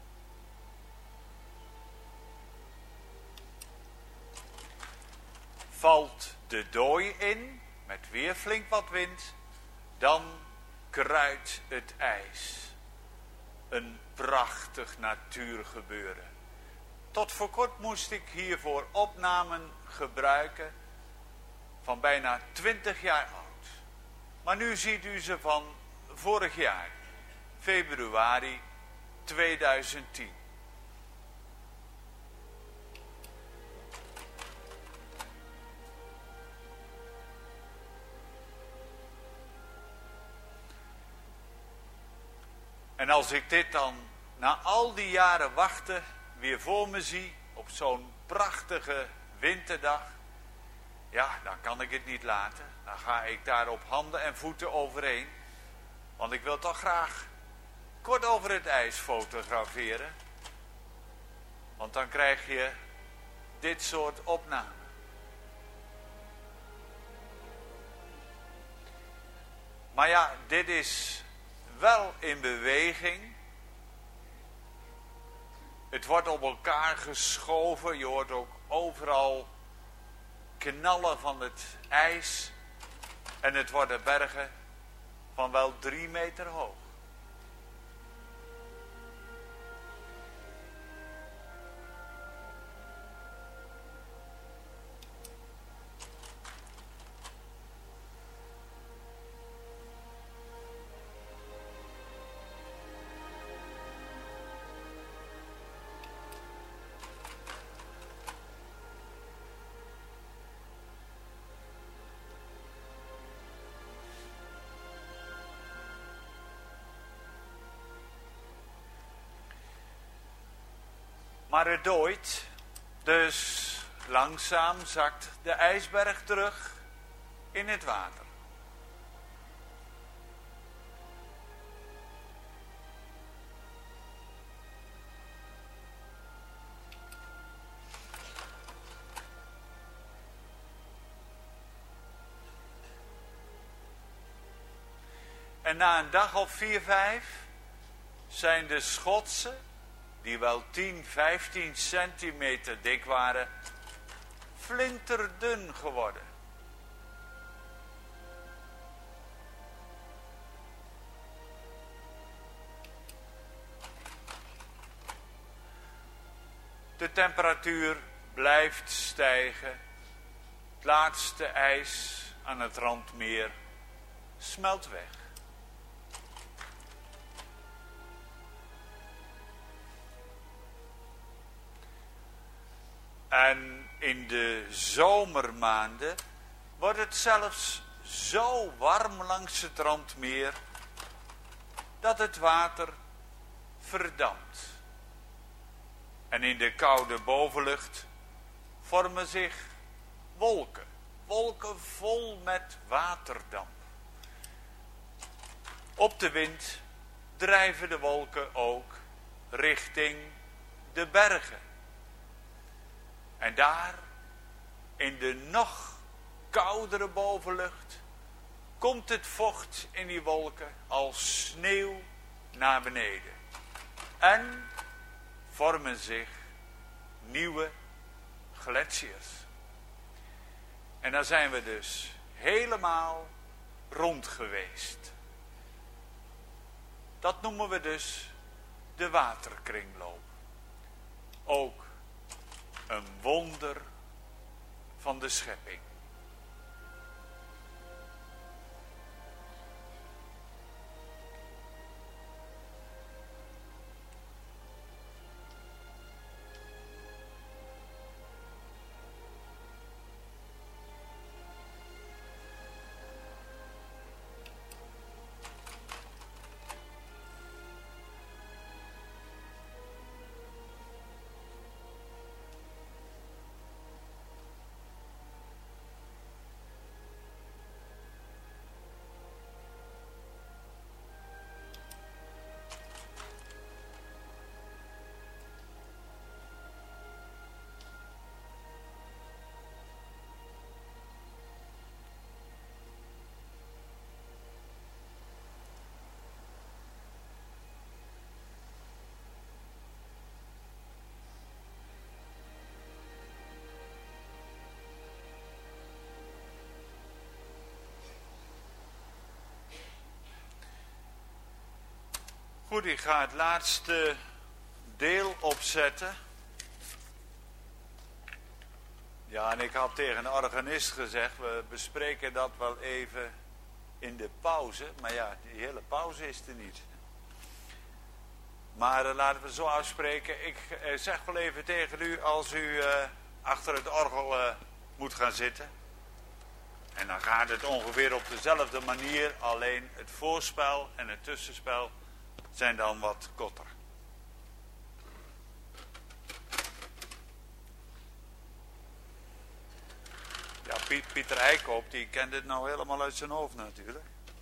Valt de dooi in, met weer flink wat wind, dan kruidt het ijs. Een prachtig natuurgebeuren. Tot voor kort moest ik hiervoor opnamen gebruiken van bijna twintig jaar oud. Maar nu ziet u ze van vorig jaar, februari tweeduizend tien. En als ik dit dan na al die jaren wachten weer voor me zie op zo'n prachtige winterdag, ja, dan kan ik het niet laten. Dan ga ik daar op handen en voeten overheen. Want ik wil toch graag kort over het ijs fotograferen. Want dan krijg je dit soort opnamen. Maar ja, dit is wel in beweging. Het wordt op elkaar geschoven. Je hoort ook overal knallen van het ijs. En het worden bergen van wel drie meter hoog. Maar het dooit, dus langzaam zakt de ijsberg terug in het water. En na een dag of vier, vijf zijn de Schotse, die wel tien, vijftien centimeter dik waren, flinterdun geworden. De temperatuur blijft stijgen. Het laatste ijs aan het randmeer smelt weg. En in de zomermaanden wordt het zelfs zo warm langs het randmeer dat het water verdampt. En in de koude bovenlucht vormen zich wolken. Wolken vol met waterdamp. Op de wind drijven de wolken ook richting de bergen. En daar, in de nog koudere bovenlucht, komt het vocht in die wolken als sneeuw naar beneden. En vormen zich nieuwe gletsjers. En dan zijn we dus helemaal rond geweest. Dat noemen we dus de waterkringloop. Ook een wonder van de schepping. Goed, ik ga het laatste deel opzetten. Ja, en ik had tegen de organist gezegd, we bespreken dat wel even in de pauze. Maar ja, die hele pauze is er niet. Maar uh, laten we zo afspreken. Ik uh, zeg wel even tegen u, als u uh, achter het orgel uh, moet gaan zitten. En dan gaat het ongeveer op dezelfde manier, alleen het voorspel en het tussenspel zijn dan wat korter. Ja, Piet, Pieter Heikoop, die kent dit nou helemaal uit zijn hoofd natuurlijk.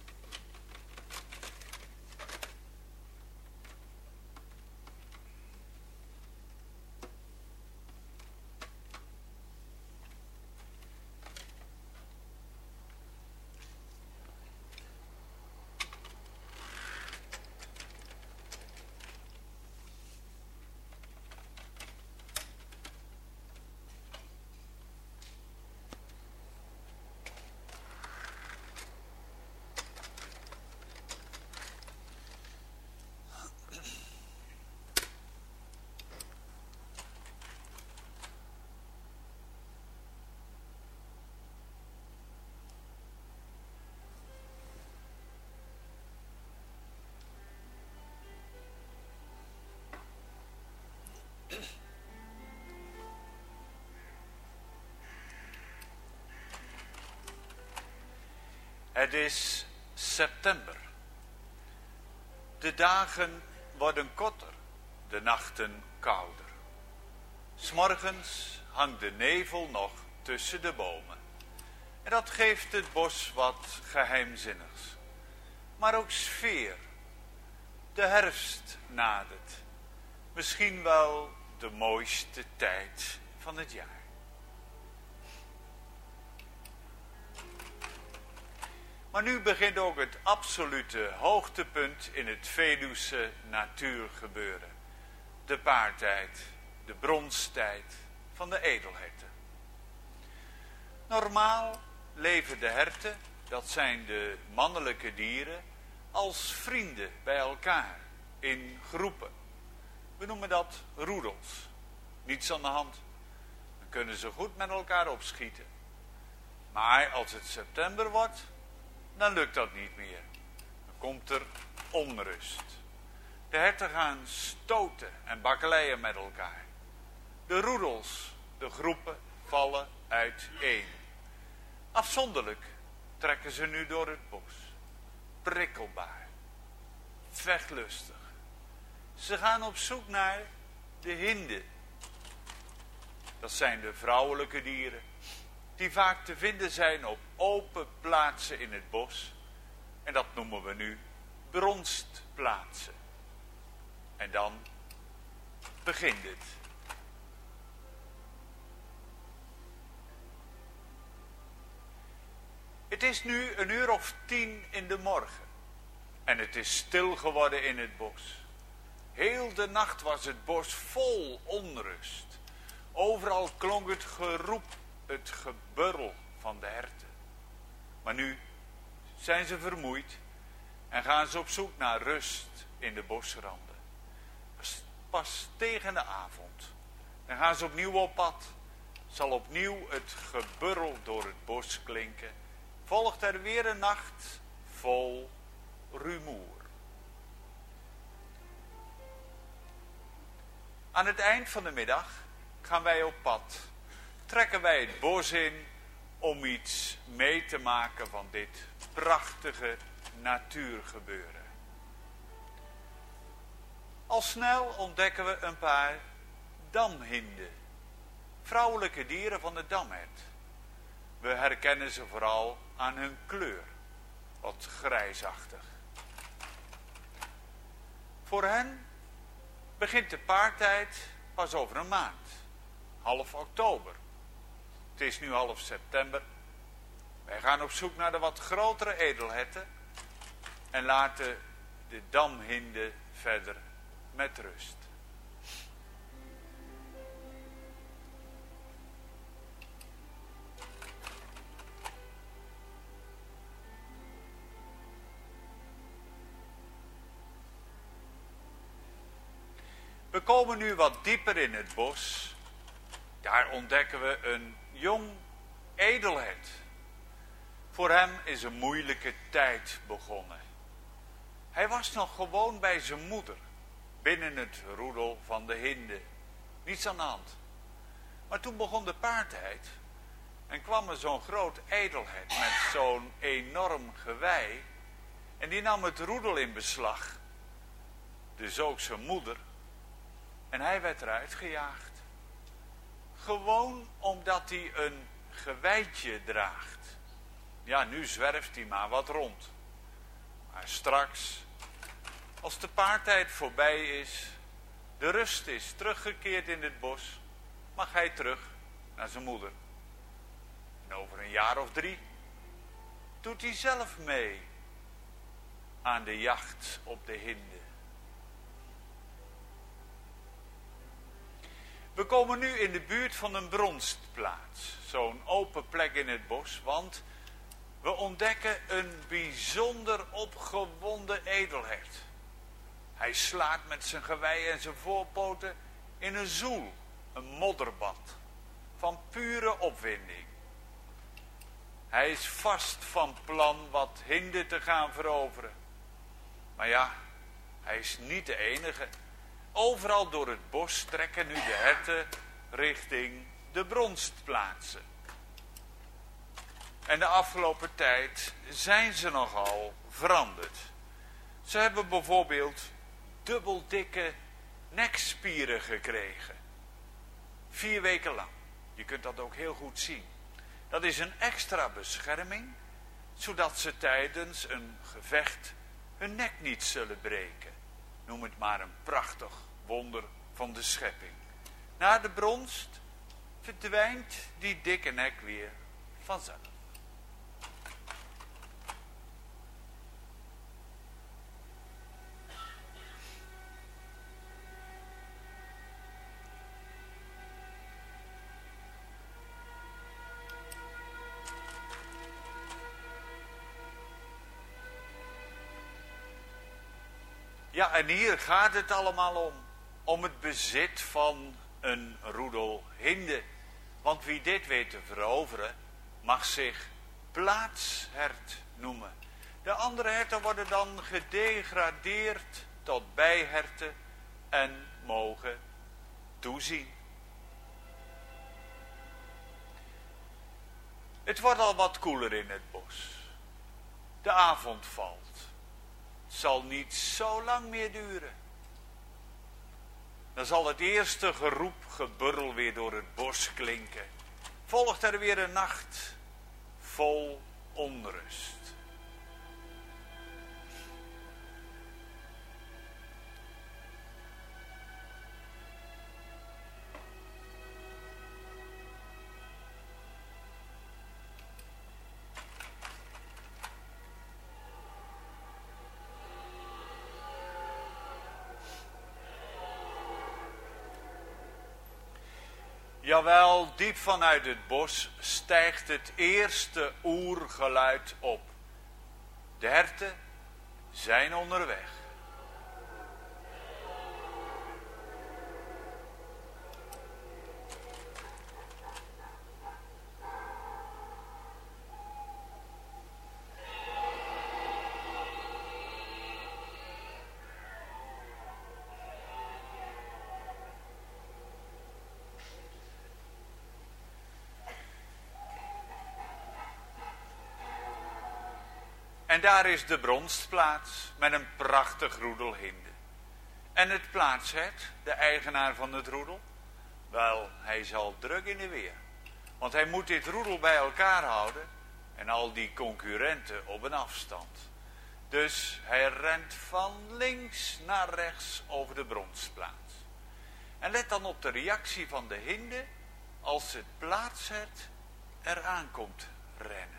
Het is september. De dagen worden korter, de nachten kouder. 'S Morgens hangt de nevel nog tussen de bomen. En dat geeft het bos wat geheimzinnigs. Maar ook sfeer. De herfst nadert. Misschien wel de mooiste tijd van het jaar. Maar nu begint ook het absolute hoogtepunt in het Veluwse natuurgebeuren. De paartijd, de bronstijd van de edelherten. Normaal leven de herten, dat zijn de mannelijke dieren, als vrienden bij elkaar, in groepen. We noemen dat roedels. Niets aan de hand. Dan kunnen ze goed met elkaar opschieten. Maar als het september wordt, dan lukt dat niet meer. Dan komt er onrust. De herten gaan stoten en bakkeleien met elkaar. De roedels, de groepen, vallen uiteen. Afzonderlijk trekken ze nu door het bos. Prikkelbaar. Vechtlustig. Ze gaan op zoek naar de hinden. Dat zijn de vrouwelijke dieren, die vaak te vinden zijn op open plaatsen in het bos. En dat noemen we nu bronstplaatsen. En dan begint het. Het is nu een uur of tien in de morgen. En het is stil geworden in het bos. Heel de nacht was het bos vol onrust. Overal klonk het geroep, het geburrel van de herten. Maar nu zijn ze vermoeid en gaan ze op zoek naar rust in de bosranden. Pas, pas tegen de avond. Dan gaan ze opnieuw op pad. Zal opnieuw het geburrel door het bos klinken. Volgt er weer een nacht vol rumoer. Aan het eind van de middag gaan wij op pad. Trekken wij het bos in om iets mee te maken van dit prachtige natuurgebeuren. Al snel ontdekken we een paar damhinden. Vrouwelijke dieren van de damhert. We herkennen ze vooral aan hun kleur. Wat grijsachtig. Voor hen begint de paartijd pas over een maand. Half oktober. Het is nu half september. Wij gaan op zoek naar de wat grotere edelherten. En laten de damhinden verder met rust. We komen nu wat dieper in het bos. Daar ontdekken we een jong edelhert. Voor hem is een moeilijke tijd begonnen. Hij was nog gewoon bij zijn moeder, binnen het roedel van de hinde. Niets aan de hand. Maar toen begon de paartijd en kwam er zo'n groot edelhert met zo'n enorm gewei. En die nam het roedel in beslag. Dus ook zijn moeder. En hij werd eruit gejaagd. Gewoon omdat hij een geweitje draagt. Ja, nu zwerft hij maar wat rond. Maar straks, als de paartijd voorbij is, de rust is teruggekeerd in het bos, mag hij terug naar zijn moeder. En over een jaar of drie doet hij zelf mee aan de jacht op de hinde. We komen nu in de buurt van een bronstplaats. Zo'n open plek in het bos, want we ontdekken een bijzonder opgewonden edelhert. Hij slaat met zijn gewei en zijn voorpoten in een zoel, een modderbad, van pure opwinding. Hij is vast van plan wat hinde te gaan veroveren. Maar ja, hij is niet de enige. Overal door het bos trekken nu de herten richting de bronstplaatsen. En de afgelopen tijd zijn ze nogal veranderd. Ze hebben bijvoorbeeld dubbel dikke nekspieren gekregen. Vier weken lang. Je kunt dat ook heel goed zien. Dat is een extra bescherming, zodat ze tijdens een gevecht hun nek niet zullen breken. Noem het maar een prachtig wonder van de schepping. Na de bronst verdwijnt die dikke nek weer vanzelf. Ja, en hier gaat het allemaal om. Om het bezit van een roedel hinde. Want wie dit weet te veroveren, mag zich plaatshert noemen. De andere herten worden dan gedegradeerd tot bijherten en mogen toezien. Het wordt al wat koeler in het bos. De avond valt. Het zal niet zo lang meer duren. Dan zal het eerste geroep, geburrel weer door het bos klinken. Volgt er weer een nacht vol onrust. Jawel, diep vanuit het bos stijgt het eerste oergeluid op. De herten zijn onderweg. En daar is de bronstplaats met een prachtig roedel hinde. En het plaatshert, de eigenaar van het roedel, wel, hij is al druk in de weer. Want hij moet dit roedel bij elkaar houden en al die concurrenten op een afstand. Dus hij rent van links naar rechts over de bronstplaats. En let dan op de reactie van de hinde als het plaatshert eraan komt rennen.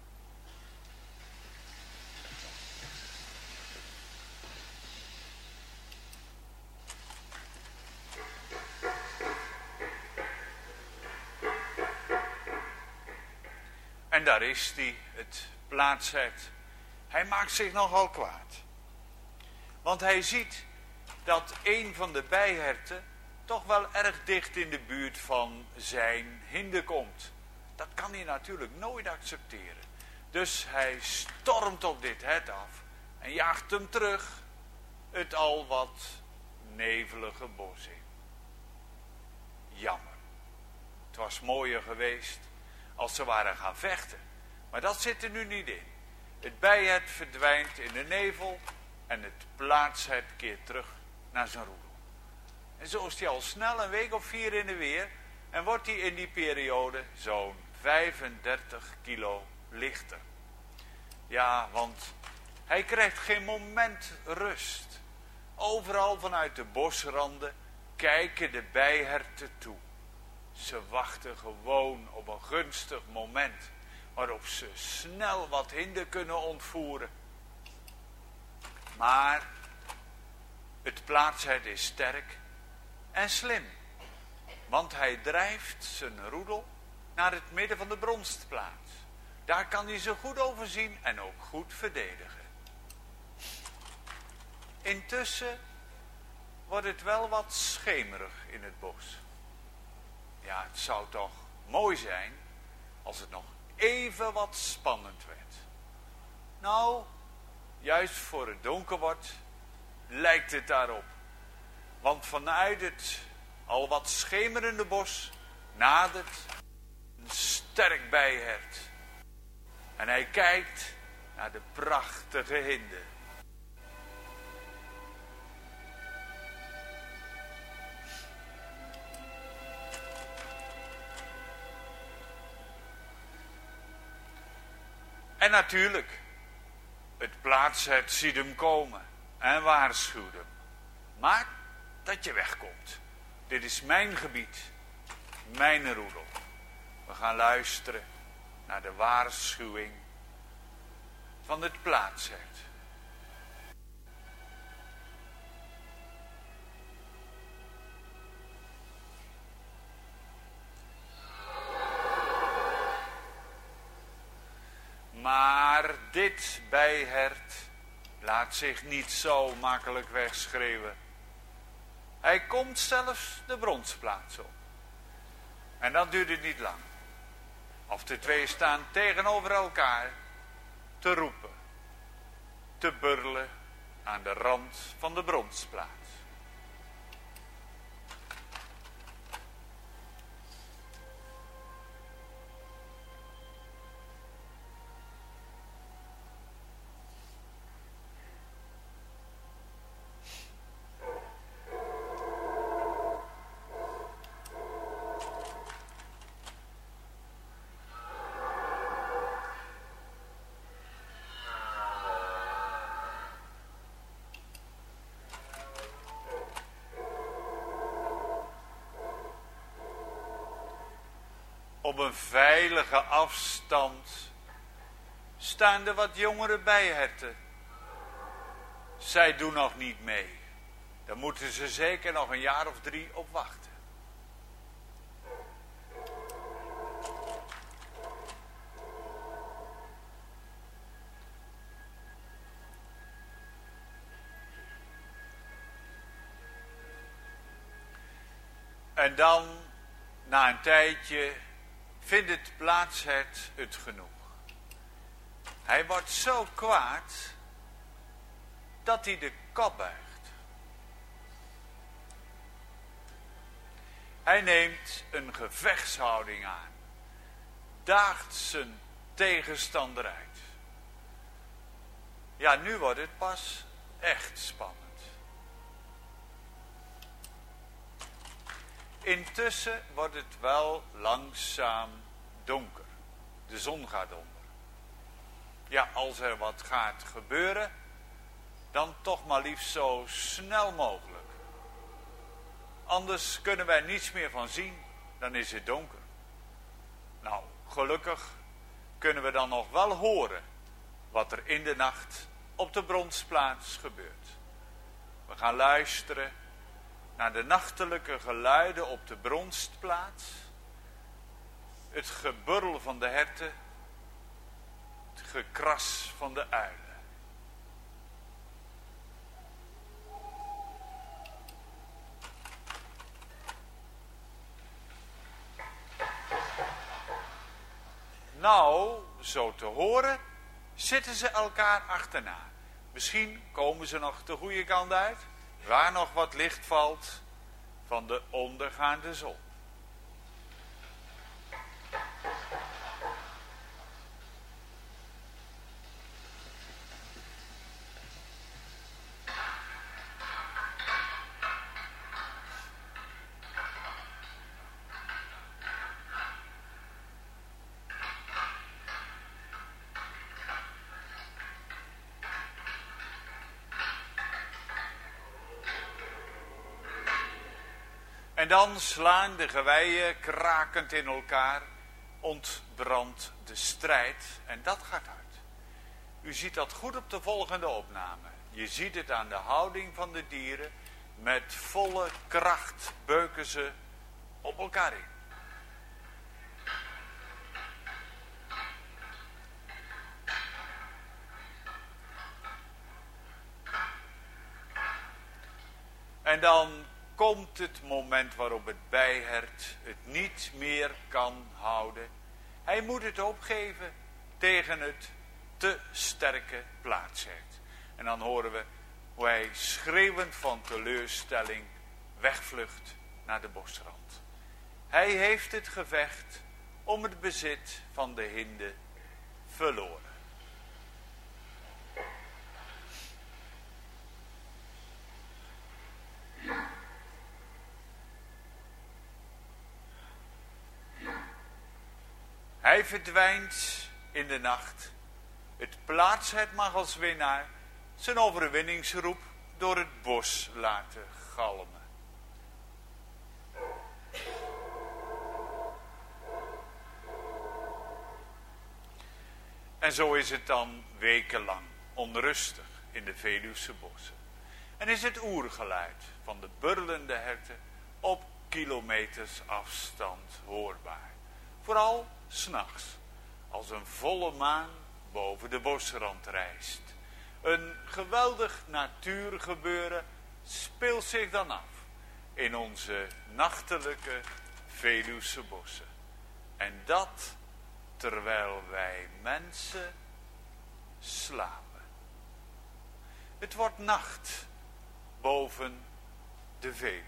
En daar is hij, het plaatshert. Hij maakt zich nogal kwaad. Want hij ziet dat een van de bijherten toch wel erg dicht in de buurt van zijn hinde komt. Dat kan hij natuurlijk nooit accepteren. Dus hij stormt op dit hert af en jaagt hem terug het al wat nevelige bos in. Jammer. Het was mooier geweest als ze waren gaan vechten. Maar dat zit er nu niet in. Het bijhert verdwijnt in de nevel en het plaatshert keert terug naar zijn roedel. En zo is hij al snel een week of vier in de weer en wordt hij in die periode zo'n vijfendertig kilo lichter. Ja, want hij krijgt geen moment rust. Overal vanuit de bosranden kijken de bijherten toe. Ze wachten gewoon op een gunstig moment waarop ze snel wat hinder kunnen ontvoeren. Maar het plaatshert is sterk en slim, want hij drijft zijn roedel naar het midden van de bronstplaats. Daar kan hij ze goed overzien en ook goed verdedigen. Intussen wordt het wel wat schemerig in het bos. Ja, het zou toch mooi zijn als het nog even wat spannend werd. Nou, juist voor het donker wordt, lijkt het daarop. Want vanuit het al wat schemerende bos nadert een sterk bijhert. En hij kijkt naar de prachtige hinde. En natuurlijk, het plaatshert ziet hem komen en waarschuwt hem. Maak dat je wegkomt. Dit is mijn gebied, mijn roedel. We gaan luisteren naar de waarschuwing van het plaatshert. Maar dit bijhert laat zich niet zo makkelijk wegschreeuwen. Hij komt zelfs de bronsplaats op. En dat duurde niet lang. Of de twee staan tegenover elkaar te roepen, te burlen aan de rand van de bronsplaats. Op een veilige afstand staan er wat jongere bijherten. Zij doen nog niet mee. Daar moeten ze zeker nog een jaar of drie op wachten. En dan, na een tijdje, vindt het plaatshert het genoeg. Hij wordt zo kwaad dat hij de kop buigt. Hij neemt een gevechtshouding aan, daagt zijn tegenstander uit. Ja, nu wordt het pas echt spannend. Intussen wordt het wel langzaam donker. De zon gaat onder. Ja, als er wat gaat gebeuren, dan toch maar liefst zo snel mogelijk. Anders kunnen wij niets meer van zien, dan is het donker. Nou, gelukkig kunnen we dan nog wel horen wat er in de nacht op de bronsplaats gebeurt. We gaan luisteren naar de nachtelijke geluiden op de bronstplaats. Het geburrel van de herten. Het gekras van de uilen. te horen, zitten ze elkaar achterna. Misschien komen ze nog de goede kant uit, waar nog wat licht valt van de ondergaande zon. En dan slaan de geweien krakend in elkaar, ontbrandt de strijd en dat gaat uit. U ziet dat goed op de volgende opname. Je ziet het aan de houding van de dieren. Met volle kracht beuken ze op elkaar in. En dan komt het moment waarop het bijhert het niet meer kan houden. Hij moet het opgeven tegen het te sterke plaatsherdt. En dan horen we hoe hij schreeuwend van teleurstelling wegvlucht naar de bosrand. Hij heeft het gevecht om het bezit van de hinde verloren. Hij verdwijnt in de nacht. Het plaatshert mag als winnaar zijn overwinningsroep door het bos laten galmen. En zo is het dan wekenlang onrustig in de Veluwse bossen. En is het oergeluid van de burlende herten op kilometers afstand hoorbaar. Vooral 's nachts, als een volle maan boven de bosrand rijst. Een geweldig natuurgebeuren speelt zich dan af in onze nachtelijke Veluwse bossen. En dat terwijl wij mensen slapen. Het wordt nacht boven de Veluwe.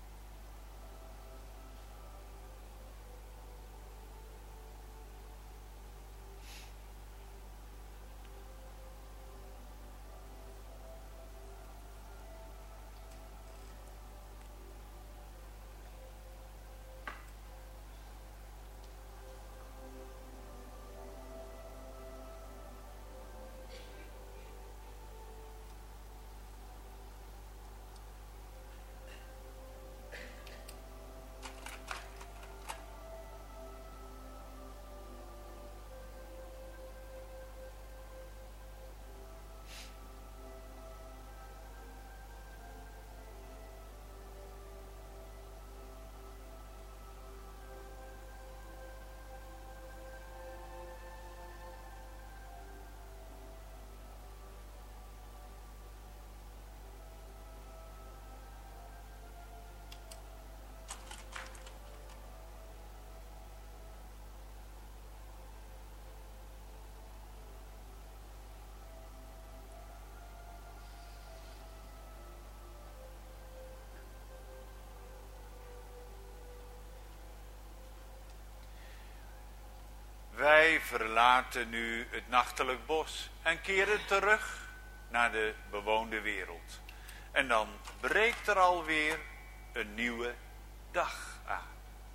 Wij verlaten nu het nachtelijk bos en keren terug naar de bewoonde wereld. En dan breekt er alweer een nieuwe dag aan.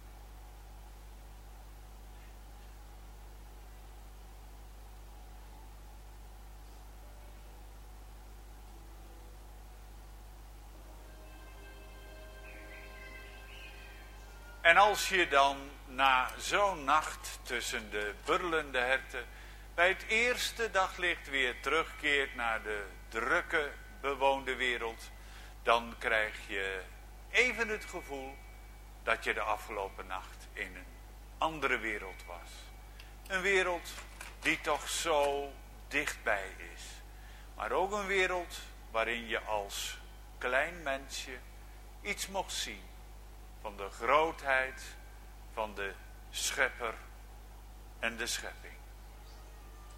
En als je dan na zo'n nacht tussen de burlende herten bij het eerste daglicht weer terugkeert naar de drukke bewoonde wereld, dan krijg je even het gevoel dat je de afgelopen nacht in een andere wereld was. Een wereld die toch zo dichtbij is. Maar ook een wereld waarin je als klein mensje iets mocht zien van de grootheid van de schepper en de schepping.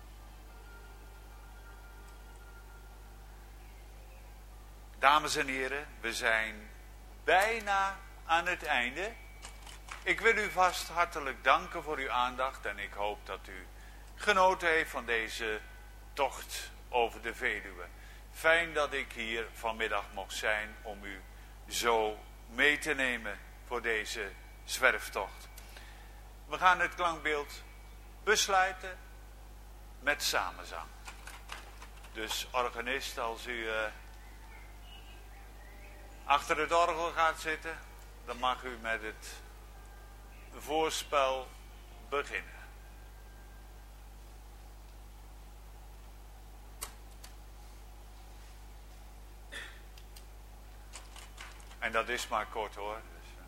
Dames en heren, we zijn bijna aan het einde. Ik wil u vast hartelijk danken voor uw aandacht en ik hoop dat u genoten heeft van deze tocht over de Veluwe. Fijn dat ik hier vanmiddag mocht zijn om u zo mee te nemen voor deze zwerftocht. We gaan het klankbeeld besluiten met samenzang. Dus organist, als u uh, achter het orgel gaat zitten, dan mag u met het voorspel beginnen. En dat is maar kort hoor. Dus, uh...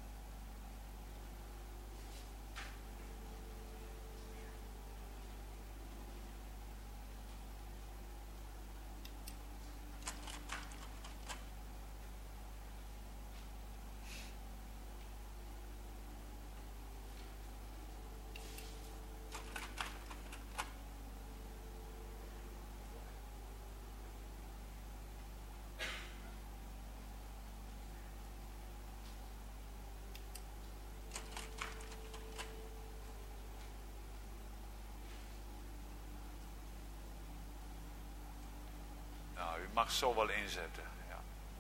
U mag zo wel inzetten. Ja.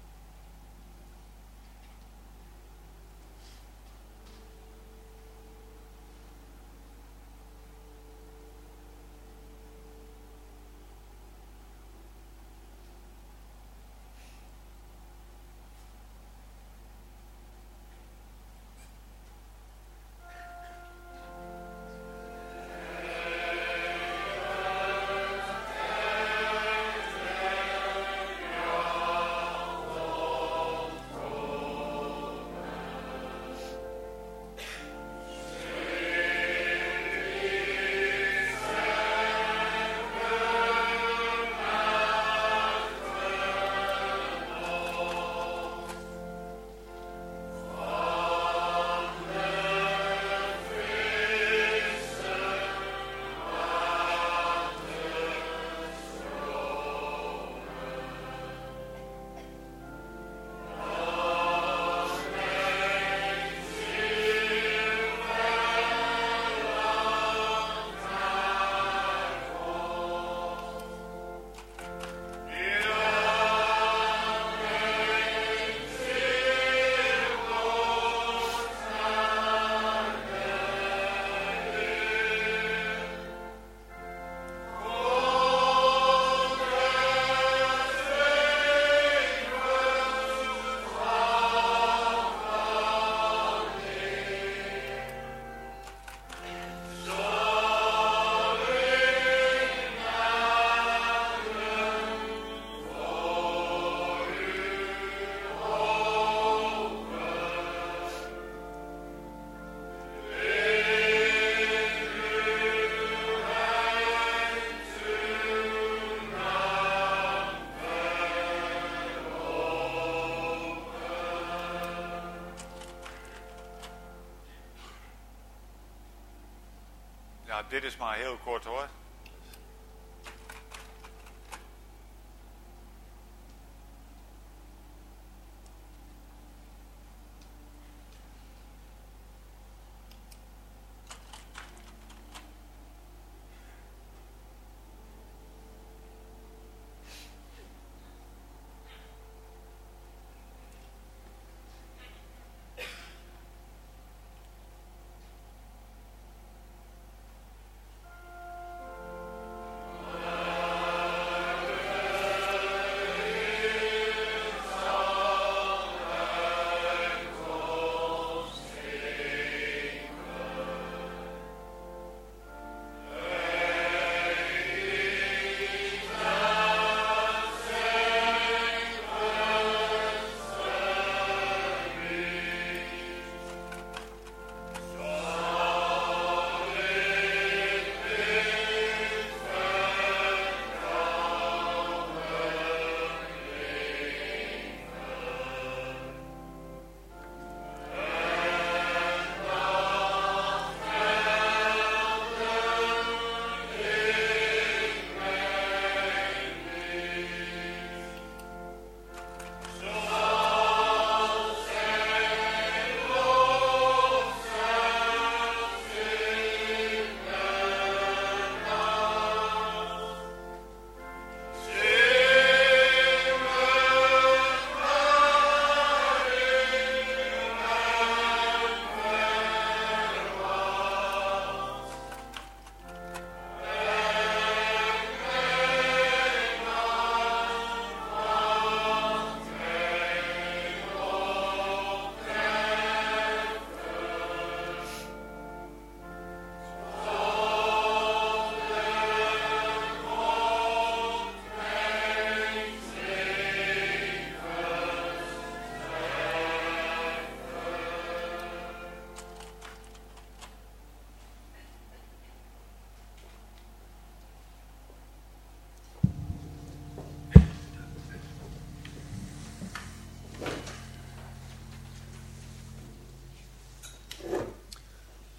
Ja, dit is maar heel kort hoor.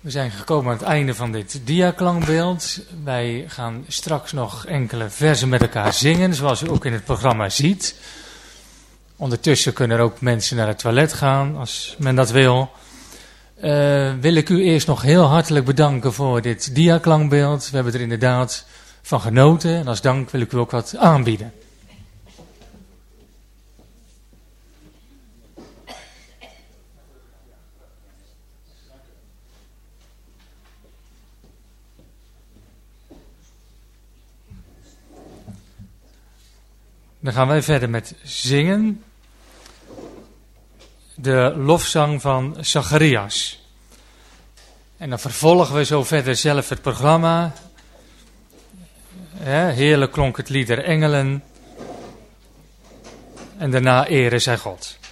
We zijn gekomen aan het einde van dit diaklankbeeld. Wij gaan straks nog enkele versen met elkaar zingen, zoals u ook in het programma ziet. Ondertussen kunnen er ook mensen naar het toilet gaan, als men dat wil. Uh, wil ik u eerst nog heel hartelijk bedanken voor dit diaklankbeeld. We hebben er inderdaad van genoten en als dank wil ik u ook wat aanbieden. Dan gaan wij verder met zingen. De lofzang van Zacharias. En dan vervolgen we zo verder zelf het programma. He, heerlijk klonk het lied der engelen. En daarna ere zij God.